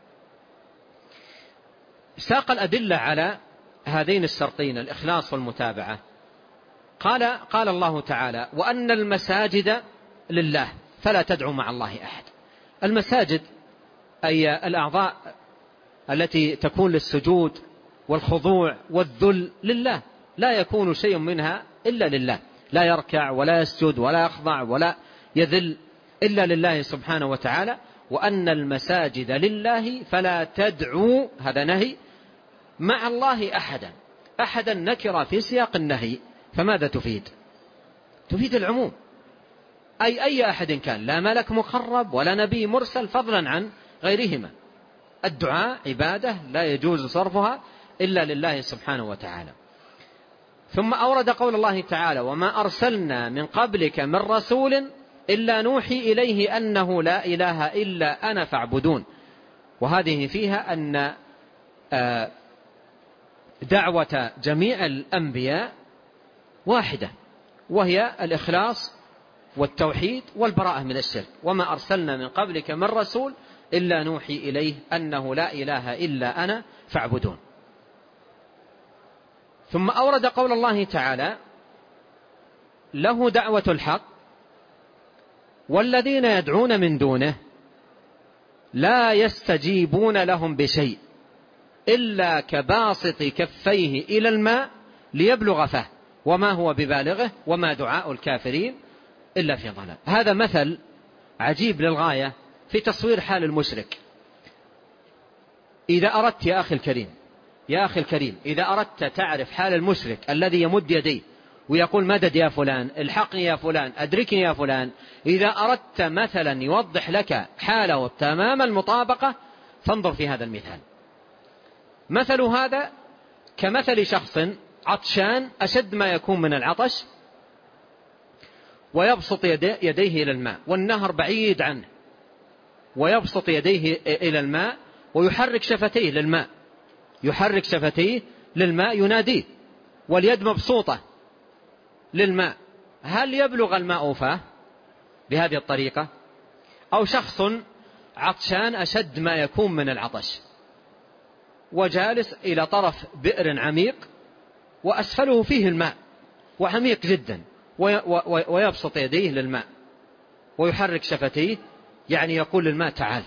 ساق الأدلة على هذين الشرطين الإخلاص والمتابعة. قال الله تعالى: وأن المساجد لله فلا تدعوا مع الله أحد. المساجد أي الأعضاء التي تكون للسجود والخضوع والذل لله، لا يكون شيء منها إلا لله، لا يركع ولا يسجد ولا يخضع ولا يذل إلا لله سبحانه وتعالى. وأن المساجد لله فلا تدعوا، هذا نهي، مع الله أحدا نكرة في سياق النهي، فماذا تفيد؟ تفيد العموم، أي أحد كان، لا ملك مقرب ولا نبي مرسل فضلا عن غيرهما. الدعاء عبادة لا يجوز صرفها إلا لله سبحانه وتعالى. ثم أورد قول الله تعالى: وما أرسلنا من قبلك من رسول إلا نوحي إليه أنه لا إله إلا أنا فاعبدون. وهذه فيها أن دعوة جميع الأنبياء واحدة، وهي الإخلاص والتوحيد والبراءة من الشرك. وما أرسلنا من قبلك من رسول إلا نوحي إليه أنه لا إله إلا أنا فاعبدون. ثم أورد قول الله تعالى: له دعوة الحق والذين يدعون من دونه لا يستجيبون لهم بشيء إلا كباسط كفيه إلى الماء ليبلغ فاه وما هو ببالغه وما دعاء الكافرين إلا في ضلال. هذا مثل عجيب للغاية في تصوير حال المشرك. إذا أردت يا أخي الكريم إذا أردت تعرف حال المشرك الذي يمد يديه ويقول مدد يا فلان، الحقني يا فلان، أدركني يا فلان، إذا أردت مثلا يوضح لك حاله تمام المطابقة فانظر في هذا المثال. مثل هذا كمثل شخص عطشان أشد ما يكون من العطش، ويبسط يديه إلى الماء والنهر بعيد عنه، ويبسط يديه إلى الماء ويحرك شفتيه للماء يناديه واليد مبسوطة للماء. هل يبلغ الماء فاه بهذه الطريقة؟ أو شخص عطشان أشد ما يكون من العطش، وجالس إلى طرف بئر عميق وأسفله فيه الماء وعميق جدا، ويبسط يديه للماء ويحرك شفتيه، يعني يقول للماء تعال.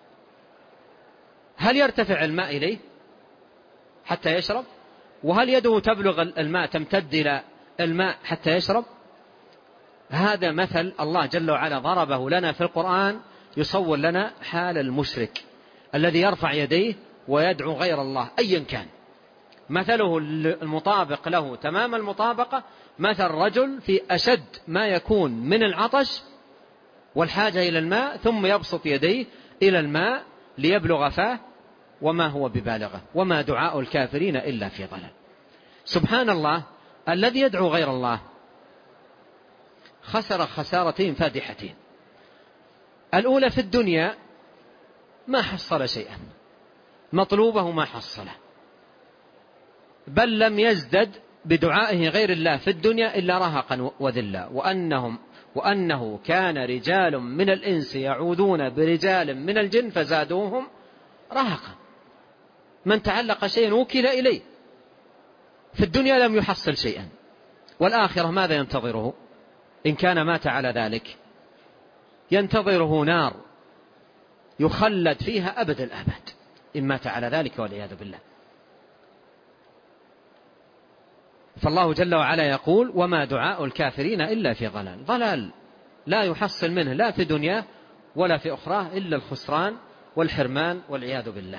هل يرتفع الماء إليه حتى يشرب؟ وهل يده تبلغ الماء تمتد إلى الماء حتى يشرب؟ هذا مثل الله جل وعلا ضربه لنا في القرآن يصور لنا حال المشرك الذي يرفع يديه ويدعو غير الله أيا كان. مثله المطابق له تمام المطابقة مثل رجل في أشد ما يكون من العطش والحاجة إلى الماء، ثم يبسط يديه إلى الماء ليبلغ فاه وما هو ببالغه، وما دعاء الكافرين إلا في ضلال. سبحان الله، الذي يدعو غير الله خسر خسارتين فادحتين. الأولى في الدنيا ما حصل شيئا، مطلوبه ما حصله، بل لم يزدد بدعائه غير الله في الدنيا إلا رهقا وذلا. وأنه كان رجال من الإنس يعوذون برجال من الجن فزادوهم رهقا. من تعلق شيئا وكل إليه. في الدنيا لم يحصل شيئا، والآخرة ماذا ينتظره إن كان مات على ذلك؟ ينتظره نار يخلد فيها أبد الآباد إن مات على ذلك والعياذ بالله. فالله جل وعلا يقول وما دعاء الكافرين إلا في ضلال. ضلال لا يحصل منه لا في دنياه ولا في أخراه إلا الخسران والحرمان والعياذ بالله.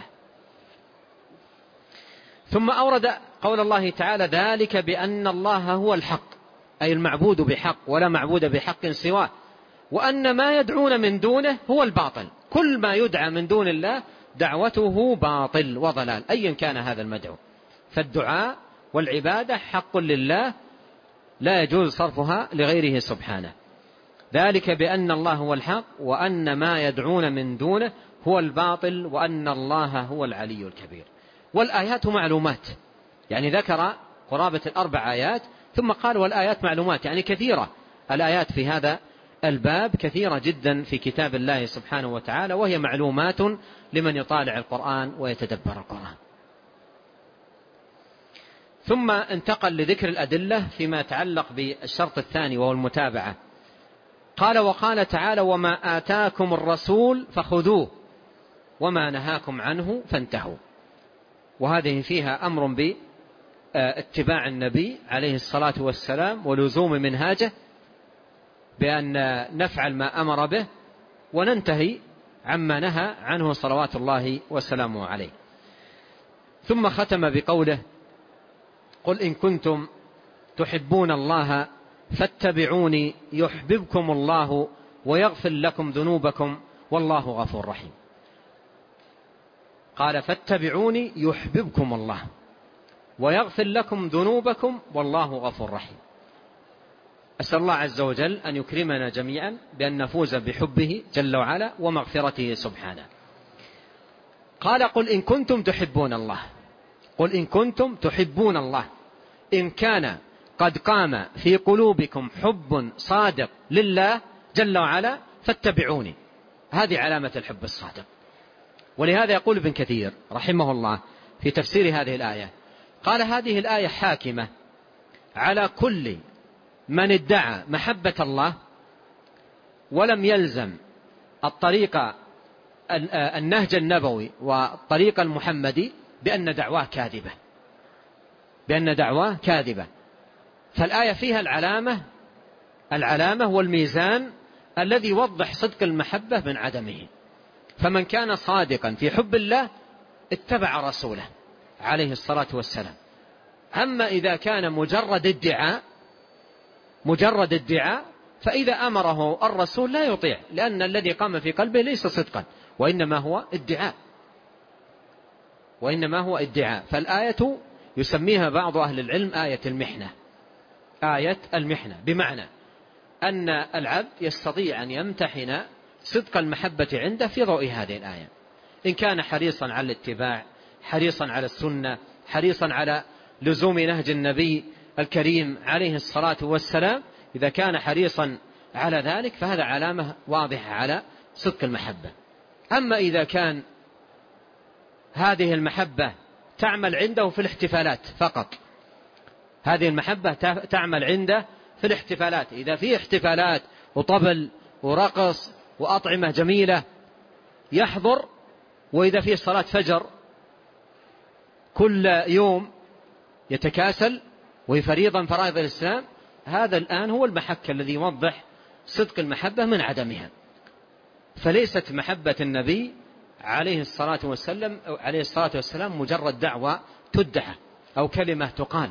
ثم أورد قول الله تعالى ذلك بأن الله هو الحق، أي المعبود بحق ولا معبود بحق سواه، وأن ما يدعون من دونه هو الباطل. كل ما يدعى من دون الله دعوته باطل وضلال أيا كان هذا المدعو. فالدعاء والعبادة حق لله لا يجوز صرفها لغيره سبحانه. ذلك بأن الله هو الحق وأن ما يدعون من دونه هو الباطل وأن الله هو العلي الكبير. والآيات معلومات، يعني ذكر قرابة 4 آيات ثم قال والآيات معلومات، يعني كثيرة. الآيات في هذا الباب كثيرة جدا في كتاب الله سبحانه وتعالى، وهي معلومات لمن يطالع القرآن ويتدبر القرآن. ثم انتقل لذكر الأدلة فيما يتعلق بالشرط الثاني وهو المتابعة. قال وقال تعالى وما آتاكم الرسول فخذوه وما نهاكم عنه فانتهوا. وهذه فيها أمر باتباع النبي عليه الصلاة والسلام ولزوم منهاجه، بأن نفعل ما أمر به وننتهي عما نهى عنه صلوات الله وسلامه عليه. ثم ختم بقوله قل إن كنتم تحبون الله فاتبعوني يحببكم الله ويغفر لكم ذنوبكم والله غفور رحيم. قال فاتبعوني يحببكم الله ويغفر لكم ذنوبكم والله غفور رحيم. أسأل الله عز وجل أن يكرمنا جميعا بأن نفوز بحبه جل وعلا ومغفرته سبحانه. قال قل إن كنتم تحبون الله، قل إن كنتم تحبون الله، إن كان قد قام في قلوبكم حب صادق لله جل وعلا فاتبعوني. هذه علامة الحب الصادق. ولهذا يقول ابن كثير رحمه الله في تفسير هذه الآية، قال هذه الآية حاكمة على كل من ادعى محبة الله ولم يلزم الطريقة النهج النبوي والطريقة المحمدي بأن دعواه كاذبة، بأن دعواه كاذبة. فالآية فيها العلامة والميزان الذي يوضح صدق المحبة من عدمه. فمن كان صادقا في حب الله اتبع رسوله عليه الصلاة والسلام. أما إذا كان مجرد ادعاء فإذا أمره الرسول لا يطيع، لأن الذي قام في قلبه ليس صدقا وإنما هو ادعاء. فالآية يسميها بعض أهل العلم آية المحنة، بمعنى أن العبد يستطيع أن يمتحن صدق المحبة عنده في ضوء هذه الآية. إن كان حريصا على الاتباع، حريصا على السنة، حريصا على لزوم نهج النبي الكريم عليه الصلاة والسلام، إذا كان حريصا على ذلك فهذا علامة واضحة على صدق المحبة. أما إذا كان هذه المحبة تعمل عنده في الاحتفالات فقط، هذه المحبة تعمل عنده في الاحتفالات، إذا في احتفالات وطبل ورقص وأطعمة جميلة يحضر، وإذا في صلاة فجر كل يوم يتكاسل وهي فريضة من فرائض الإسلام، هذا الآن هو المحك الذي يوضح صدق المحبة من عدمها. فليست محبة النبي عليه الصلاة والسلام مجرد دعوة تدعى أو كلمة تقال،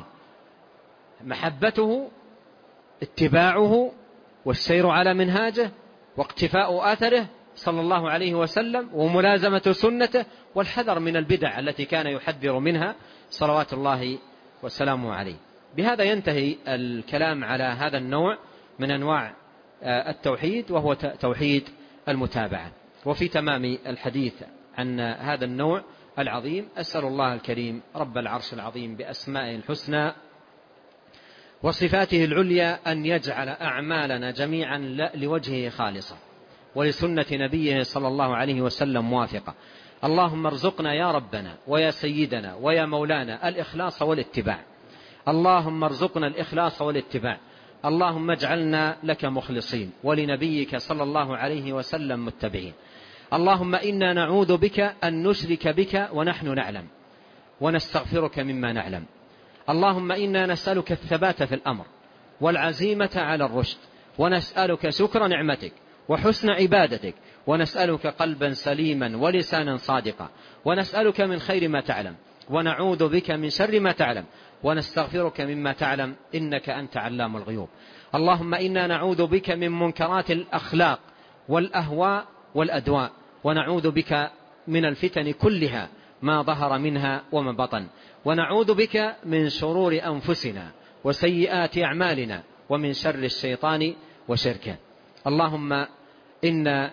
محبته اتباعه والسير على منهاجه واقتفاء آثره صلى الله عليه وسلم وملازمة سنته والحذر من البدع التي كان يحذر منها صلوات الله وسلامه عليه. بهذا ينتهي الكلام على هذا النوع من أنواع التوحيد، وهو توحيد المتابعة. وفي تمام الحديث عن هذا النوع العظيم أسأل الله الكريم رب العرش العظيم بأسمائه الحسنى وصفاته العليا أن يجعل أعمالنا جميعا لوجهه خالصة ولسنة نبيه صلى الله عليه وسلم موافقة. اللهم ارزقنا يا ربنا ويا سيدنا ويا مولانا الإخلاص والاتباع. اللهم ارزقنا الإخلاص والاتباع. اللهم اجعلنا لك مخلصين ولنبيك صلى الله عليه وسلم متبعين. اللهم إنا نعوذ بك أن نشرك بك ونحن نعلم ونستغفرك مما نعلم. اللهم إنا نسألك الثبات في الأمر والعزيمة على الرشد، ونسألك شكر نعمتك وحسن عبادتك، ونسألك قلبا سليما ولسانا صادقا، ونسألك من خير ما تعلم ونعوذ بك من شر ما تعلم ونستغفرك مما تعلم إنك أنت علام الغيوب. اللهم إنا نعوذ بك من منكرات الأخلاق والأهواء والأدواء، ونعوذ بك من الفتن كلها ما ظهر منها وما بطن، ونعوذ بك من شرور أنفسنا وسيئات أعمالنا ومن شر الشيطان وشركه. اللهم إنا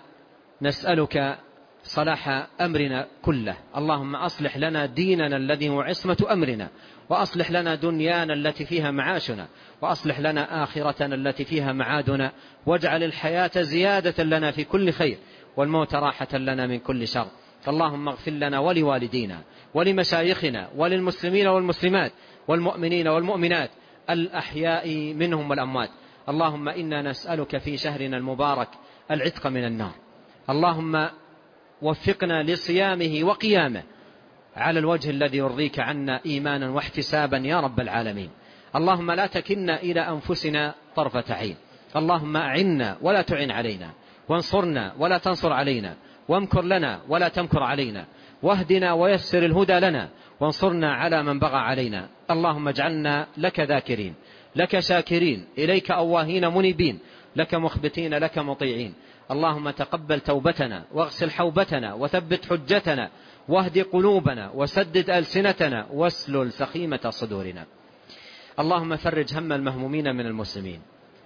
نسألك صلاح أمرنا كله. اللهم أصلح لنا ديننا الذي هو عصمة أمرنا، وأصلح لنا دنيانا التي فيها معاشنا، وأصلح لنا آخرتنا التي فيها معادنا، واجعل الحياة زيادة لنا في كل خير والموت راحة لنا من كل شر. اللهم اغفر لنا ولوالدينا ولمشايخنا وللمسلمين والمسلمات والمؤمنين والمؤمنات الأحياء منهم والأموات. اللهم إنا نسألك في شهرنا المبارك العتق من النار. اللهم وفقنا لصيامه وقيامه على الوجه الذي يرضيك عنا إيمانا واحتسابا يا رب العالمين. اللهم لا تكلنا إلى أنفسنا طرفة عين. اللهم أعنا ولا تعن علينا، وانصرنا ولا تنصر علينا، وامكر لنا ولا تمكر علينا، واهدنا ويسر الهدى لنا، وانصرنا على من بغى علينا. اللهم اجعلنا لك ذاكرين، لك شاكرين، إليك أواهين منيبين، لك مخبتين، لك مطيعين. اللهم تقبل توبتنا واغسل حوبتنا وثبت حجتنا واهد قلوبنا وسدد ألسنتنا واسلل سخيمة صدورنا. اللهم فرج هم المهمومين من المسلمين،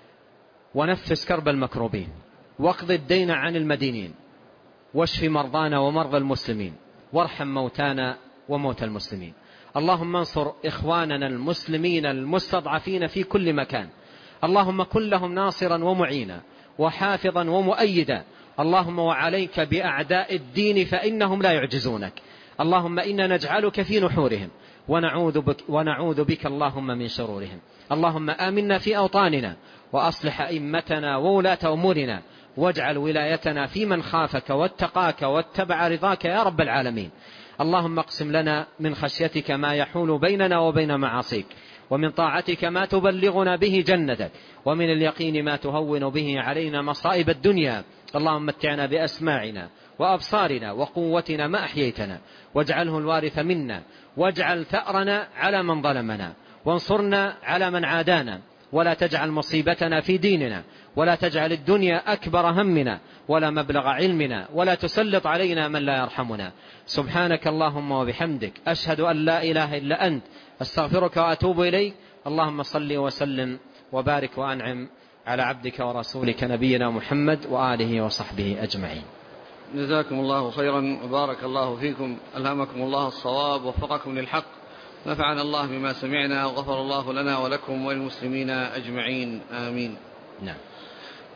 ونفس كرب المكروبين، واقض الدين عن المدينين، واشف مرضانا ومرضى المسلمين، وارحم موتانا وموتى المسلمين. اللهم انصر إخواننا المسلمين المستضعفين في كل مكان. اللهم كن لهم ناصرا ومعينا وحافظا ومؤيدا. اللهم وعليك بأعداء الدين فإنهم لا يعجزونك. اللهم إنا نجعلك في نحورهم ونعوذ بك اللهم من شرورهم. اللهم آمنا في أوطاننا، وأصلح أئمتنا وولاة أمورنا، واجعل ولايتنا في من خافك واتقاك واتبع رضاك يا رب العالمين. اللهم اقسم لنا من خشيتك ما يحول بيننا وبين معاصيك، ومن طاعتك ما تبلغنا به جنتك، ومن اليقين ما تهون به علينا مصائب الدنيا. اللهم متعنا بأسماعنا وأبصارنا وقوتنا ما أحييتنا، واجعله الوارث منا، واجعل ثأرنا على من ظلمنا، وانصرنا على من عادانا، ولا تجعل مصيبتنا في ديننا، ولا تجعل الدنيا أكبر همنا ولا مبلغ علمنا، ولا تسلط علينا من لا يرحمنا. سبحانك اللهم وبحمدك، أشهد أن لا إله إلا أنت، أستغفرك وأتوب إليك. اللهم صل وسلم وبارك وأنعم على عبدك ورسولك نبينا محمد وآله وصحبه أجمعين. جزاكم الله خيرا وبارك الله فيكم، ألهمكم الله الصواب ووفقكم للحق، نفعنا الله بما سمعنا، وغفر الله لنا ولكم وللمسلمين أجمعين، آمين. نعم.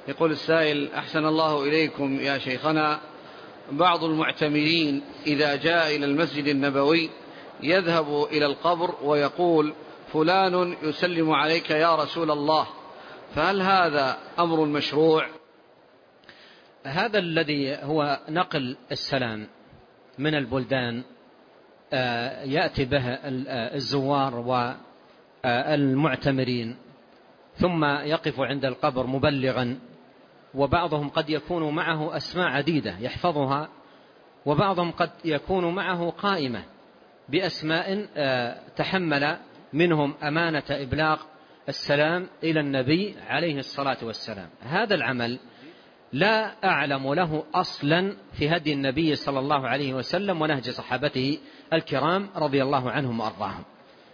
يقول السائل: أحسن الله إليكم يا شيخنا، بعض المعتمرين إذا جاء إلى المسجد النبوي يذهب إلى القبر ويقول: فلان يسلم عليك يا رسول الله، فهل هذا أمر مشروع؟ هذا الذي هو نقل السلام من البلدان يأتي به الزوار والمعتمرين ثم يقف عند القبر مبلغا، وبعضهم قد يكون معه أسماء عديدة يحفظها، وبعضهم قد يكون معه قائمة بأسماء تحمل منهم أمانة إبلاغ السلام إلى النبي عليه الصلاة والسلام. هذا العمل لا أعلم له أصلا في هدي النبي صلى الله عليه وسلم ونهج صحابته الكرام رضي الله عنهم وأرضاهم،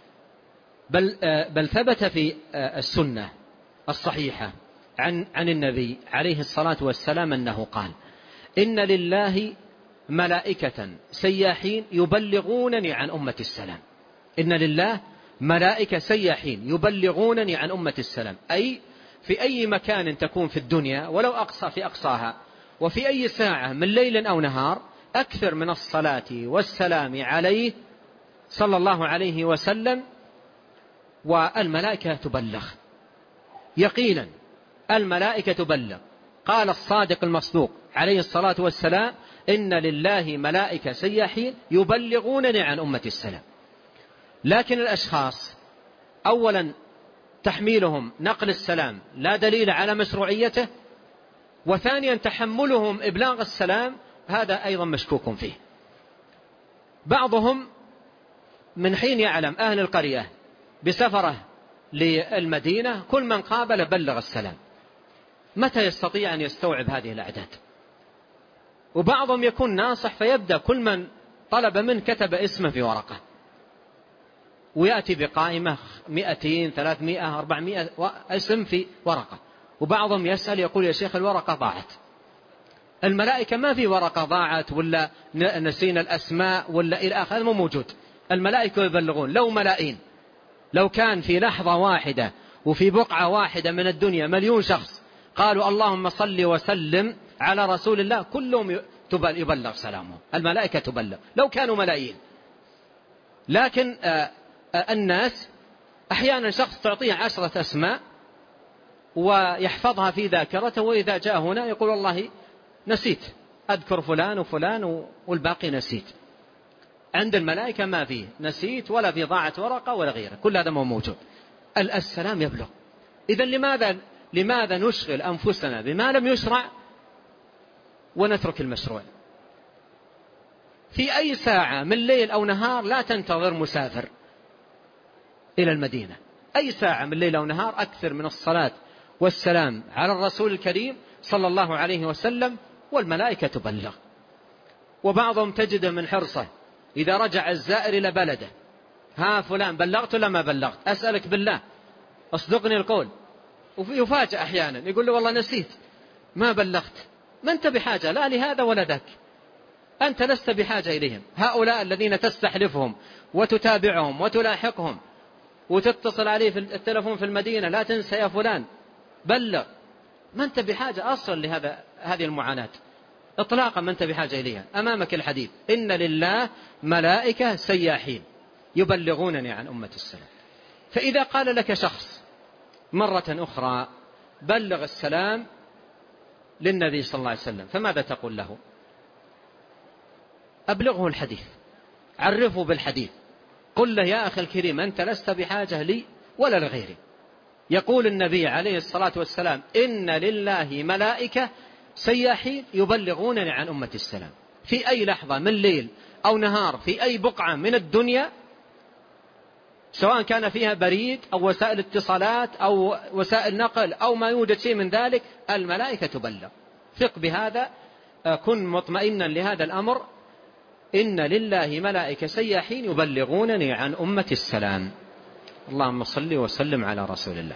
بل ثبت في السنة الصحيحة عن النبي عليه الصلاة والسلام أنه قال: إن لله ملائكة سياحين يبلغونني عن أمة السلام. إن لله ملائكة سياحين يبلغونني عن أمة السلام، أي في أي مكان تكون في الدنيا ولو أقصى في أقصاها، وفي أي ساعة من ليل أو نهار، أكثر من الصلاة والسلام عليه صلى الله عليه وسلم، والملائكة تبلغ يقينا. الملائكة تبلغ. قال الصادق المصدوق عليه الصلاة والسلام: إن لله ملائكة سياحين يبلغونني عن أمة السلام. لكن الأشخاص أولا تحميلهم نقل السلام لا دليل على مشروعيته، وثانيا تحملهم إبلاغ السلام هذا أيضا مشكوك فيه. بعضهم من حين يعلم أهل القرية بسفره للمدينة كل من قابل بلغ السلام، متى يستطيع أن يستوعب هذه الأعداد؟ وبعضهم يكون ناصح فيبدأ كل من طلب منه كتب اسمه في ورقة ويأتي بقائمة 200 300 400 اسم في ورقة، وبعضهم يسأل يقول: يا شيخ الورقة ضاعت. الملائكة ما في ورقة ضاعت ولا نسينا الأسماء ولا إلى آخره، مو موجود. الملائكة يبلغون. لو ملايين، لو كان في لحظة واحدة وفي بقعة واحدة من الدنيا مليون شخص قالوا اللهم صل وسلم على رسول الله، كلهم يبلغ سلامه، الملائكة تبلغ لو كانوا ملايين. لكن الناس أحيانا شخص تعطيه 10 أسماء ويحفظها في ذاكرته، وإذا جاء هنا يقول والله نسيت أذكر فلان وفلان والباقي نسيت. عند الملائكة ما فيه نسيت ولا في ضاعة ورقة ولا غيره، كل هذا ما موجود. السلام يبلغ. إذن لماذا نشغل أنفسنا بما لم يشرع ونترك المشروع؟ في أي ساعة من ليل أو نهار لا تنتظر مسافر إلى المدينة، أي ساعة من ليل أو نهار أكثر من الصلاة والسلام على الرسول الكريم صلى الله عليه وسلم، والملائكة تبلغ. وبعضهم تجد من حرصه إذا رجع الزائر إلى بلده: ها فلان بلغت ولا ما بلغت؟ أسألك بالله أصدقني القول. ويفاجأ أحيانا يقول له والله نسيت ما بلغت. ما أنت بحاجة لا لهذا ولا ذاك، أنت لست بحاجة إليهم. هؤلاء الذين تستحلفهم وتتابعهم وتلاحقهم وتتصل عليه في التلفون في المدينة: لا تنسى يا فلان بلغ. ما أنت بحاجة أصلا هذه المعاناة إطلاقا، ما أنت بحاجة إليها. أمامك الحديث: إن لله ملائكة سياحين يبلغونني عن أمة السلام. فإذا قال لك شخص مرة أخرى بلغ السلام للنبي صلى الله عليه وسلم، فماذا تقول له؟ أبلغه الحديث، عرفه بالحديث، قل له: يا أخي الكريم أنت لست بحاجة لي ولا لغيري. يقول النبي عليه الصلاة والسلام: إن لله ملائكة سياحين يبلغونني عن أمة السلام. في أي لحظة من ليل أو نهار، في أي بقعة من الدنيا، سواء كان فيها بريد أو وسائل اتصالات أو وسائل نقل أو ما يوجد شيء من ذلك، الملائكة تبلغ. ثق بهذا، كن مطمئنا لهذا الأمر. إن لله ملائكة سياحين يبلغونني عن أمة السلام. اللهم صل وسلم على رسول الله.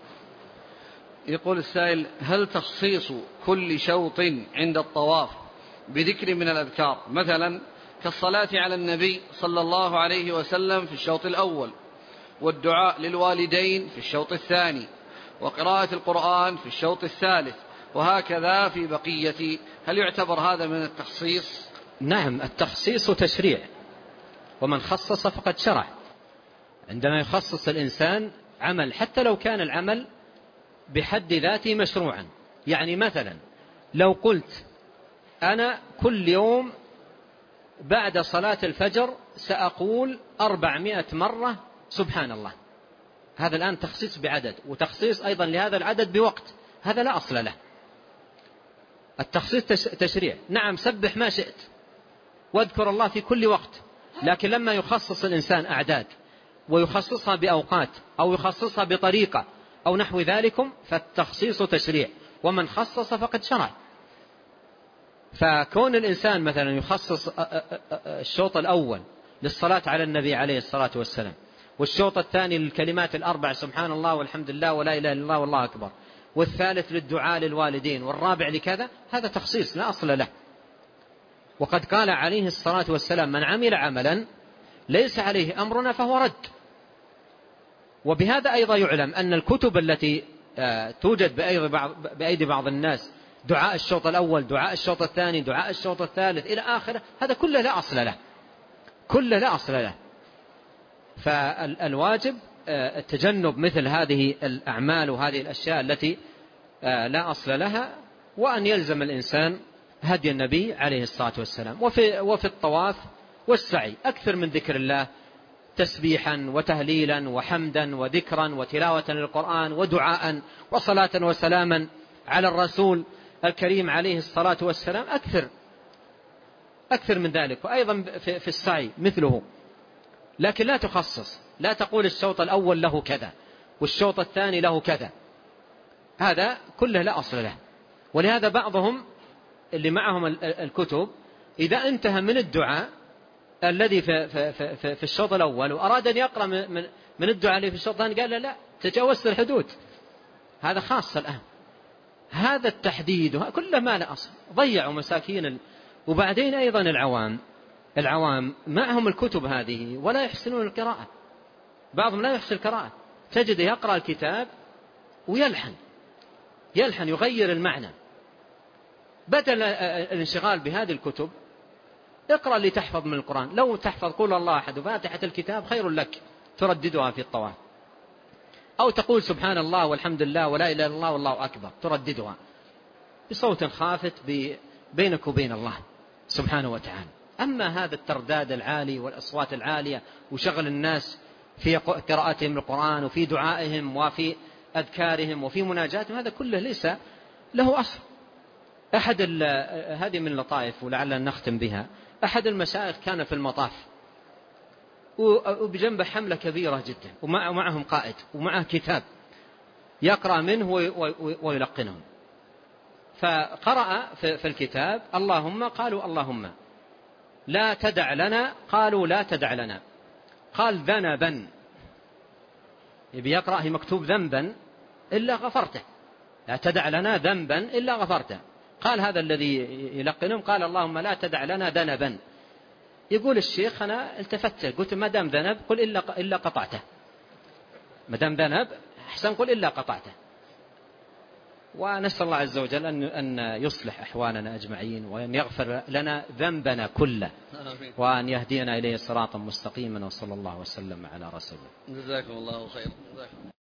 يقول السائل: هل تخصيص كل شوط عند الطواف بذكر من الأذكار، مثلا كالصلاة على النبي صلى الله عليه وسلم في الشوط الأول، والدعاء للوالدين في الشوط الثاني، وقراءة القرآن في الشوط الثالث، وهكذا في بقية. هل يعتبر هذا من التخصيص؟ نعم، التخصيص تشريع، ومن خصص فقد شرع. عندما يخصص الإنسان عمل حتى لو كان العمل بحد ذاته مشروعا، يعني مثلا لو قلت أنا كل يوم بعد صلاة الفجر سأقول 400 مرة سبحان الله، هذا الآن تخصيص بعدد، وتخصيص أيضا لهذا العدد بوقت، هذا لا أصل له. التخصيص تشريع. نعم، سبح ما شئت واذكر الله في كل وقت، لكن لما يخصص الإنسان أعداد ويخصصها بأوقات أو يخصصها بطريقة أو نحو ذلكم فالتخصيص تشريع، ومن خصص فقد شرع. فكون الإنسان مثلا يخصص الشوط الأول للصلاة على النبي عليه الصلاة والسلام، والشوط الثاني للكلمات الأربع سبحان الله والحمد لله ولا إله إلا الله والله أكبر، والثالث للدعاء للوالدين، والرابع لكذا، هذا تخصيص لا أصل له. وقد قال عليه الصلاة والسلام من عمل عملا ليس عليه أمرنا فهو رد. وبهذا أيضا يعلم أن الكتب التي توجد بأيدي بعض الناس، دعاء الشوط الأول، دعاء الشوط الثاني، دعاء الشوط الثالث إلى آخره، هذا كله لا أصل له، كله لا أصل له. فالواجب التجنب مثل هذه الأعمال وهذه الأشياء التي لا أصل لها، وأن يلزم الإنسان هدي النبي عليه الصلاة والسلام. وفي الطواف والسعي أكثر من ذكر الله، تسبيحا وتهليلا وحمدا وذكرا وتلاوة للقرآن ودعاء وصلاة وسلاما على الرسول الكريم عليه الصلاة والسلام، أكثر من ذلك. وأيضا في السعي مثله، لكن لا تخصص، لا تقول الشوط الأول له كذا والشوط الثاني له كذا، هذا كله لا أصل له. ولهذا بعضهم اللي معهم الكتب إذا انتهى من الدعاء الذي في الشوط الأول وأراد أن يقرأ من الدعاء اللي في الشوط الثاني قال لا تجاوزت الحدود، هذا خاص الآن. هذا التحديد كله ما له أصل، ضيعوا مساكين. وبعدين أيضا العوام معهم الكتب هذه ولا يحسنون القراءة، بعضهم لا يحسن القراءة، تجد يقرأ الكتاب ويلحن يغير المعنى. بدل الانشغال بهذه الكتب اقرأ لتحفظ من القرآن، لو تحفظ قول الله أحد وفاتحة الكتاب خير لك ترددها في الطواف، أو تقول سبحان الله والحمد لله ولا إله إلا الله والله أكبر ترددها بصوت خافت بينك وبين الله سبحانه وتعالى. أما هذا الترداد العالي والأصوات العالية وشغل الناس في قراءتهم القرآن وفي دعائهم وفي أذكارهم وفي مناجاتهم، هذا كله ليس له أصل. هذه من اللطائف ولعلنا نختم بها. أحد المشايخ كان في المطاف وبجنبه حملة كبيرة جدا ومعهم قائد ومعه كتاب يقرأ منه ويلقنهم، فقرأ في الكتاب اللهم، قالوا اللهم لا تدع لنا، قالوا لا تدع لنا، قال ذنبا، يبي يقرأ هي مكتوب ذنبا إلا غفرته، لا تدع لنا ذنبا إلا غفرته. قال هذا الذي يلقنهم قال اللهم لا تدع لنا ذنبا. يقول الشيخ أنا التفت قلت ما دام ذنب قل إلا قطعته، ما دام ذنب أحسن قل إلا قطعته. ونسأل الله عز وجل أن يصلح أحوالنا أجمعين، وأن يغفر لنا ذنبنا كله، وأن يهدينا إليه صراطا مستقيما. وصلى الله وسلم على رسوله. جزاكم الله خيرا.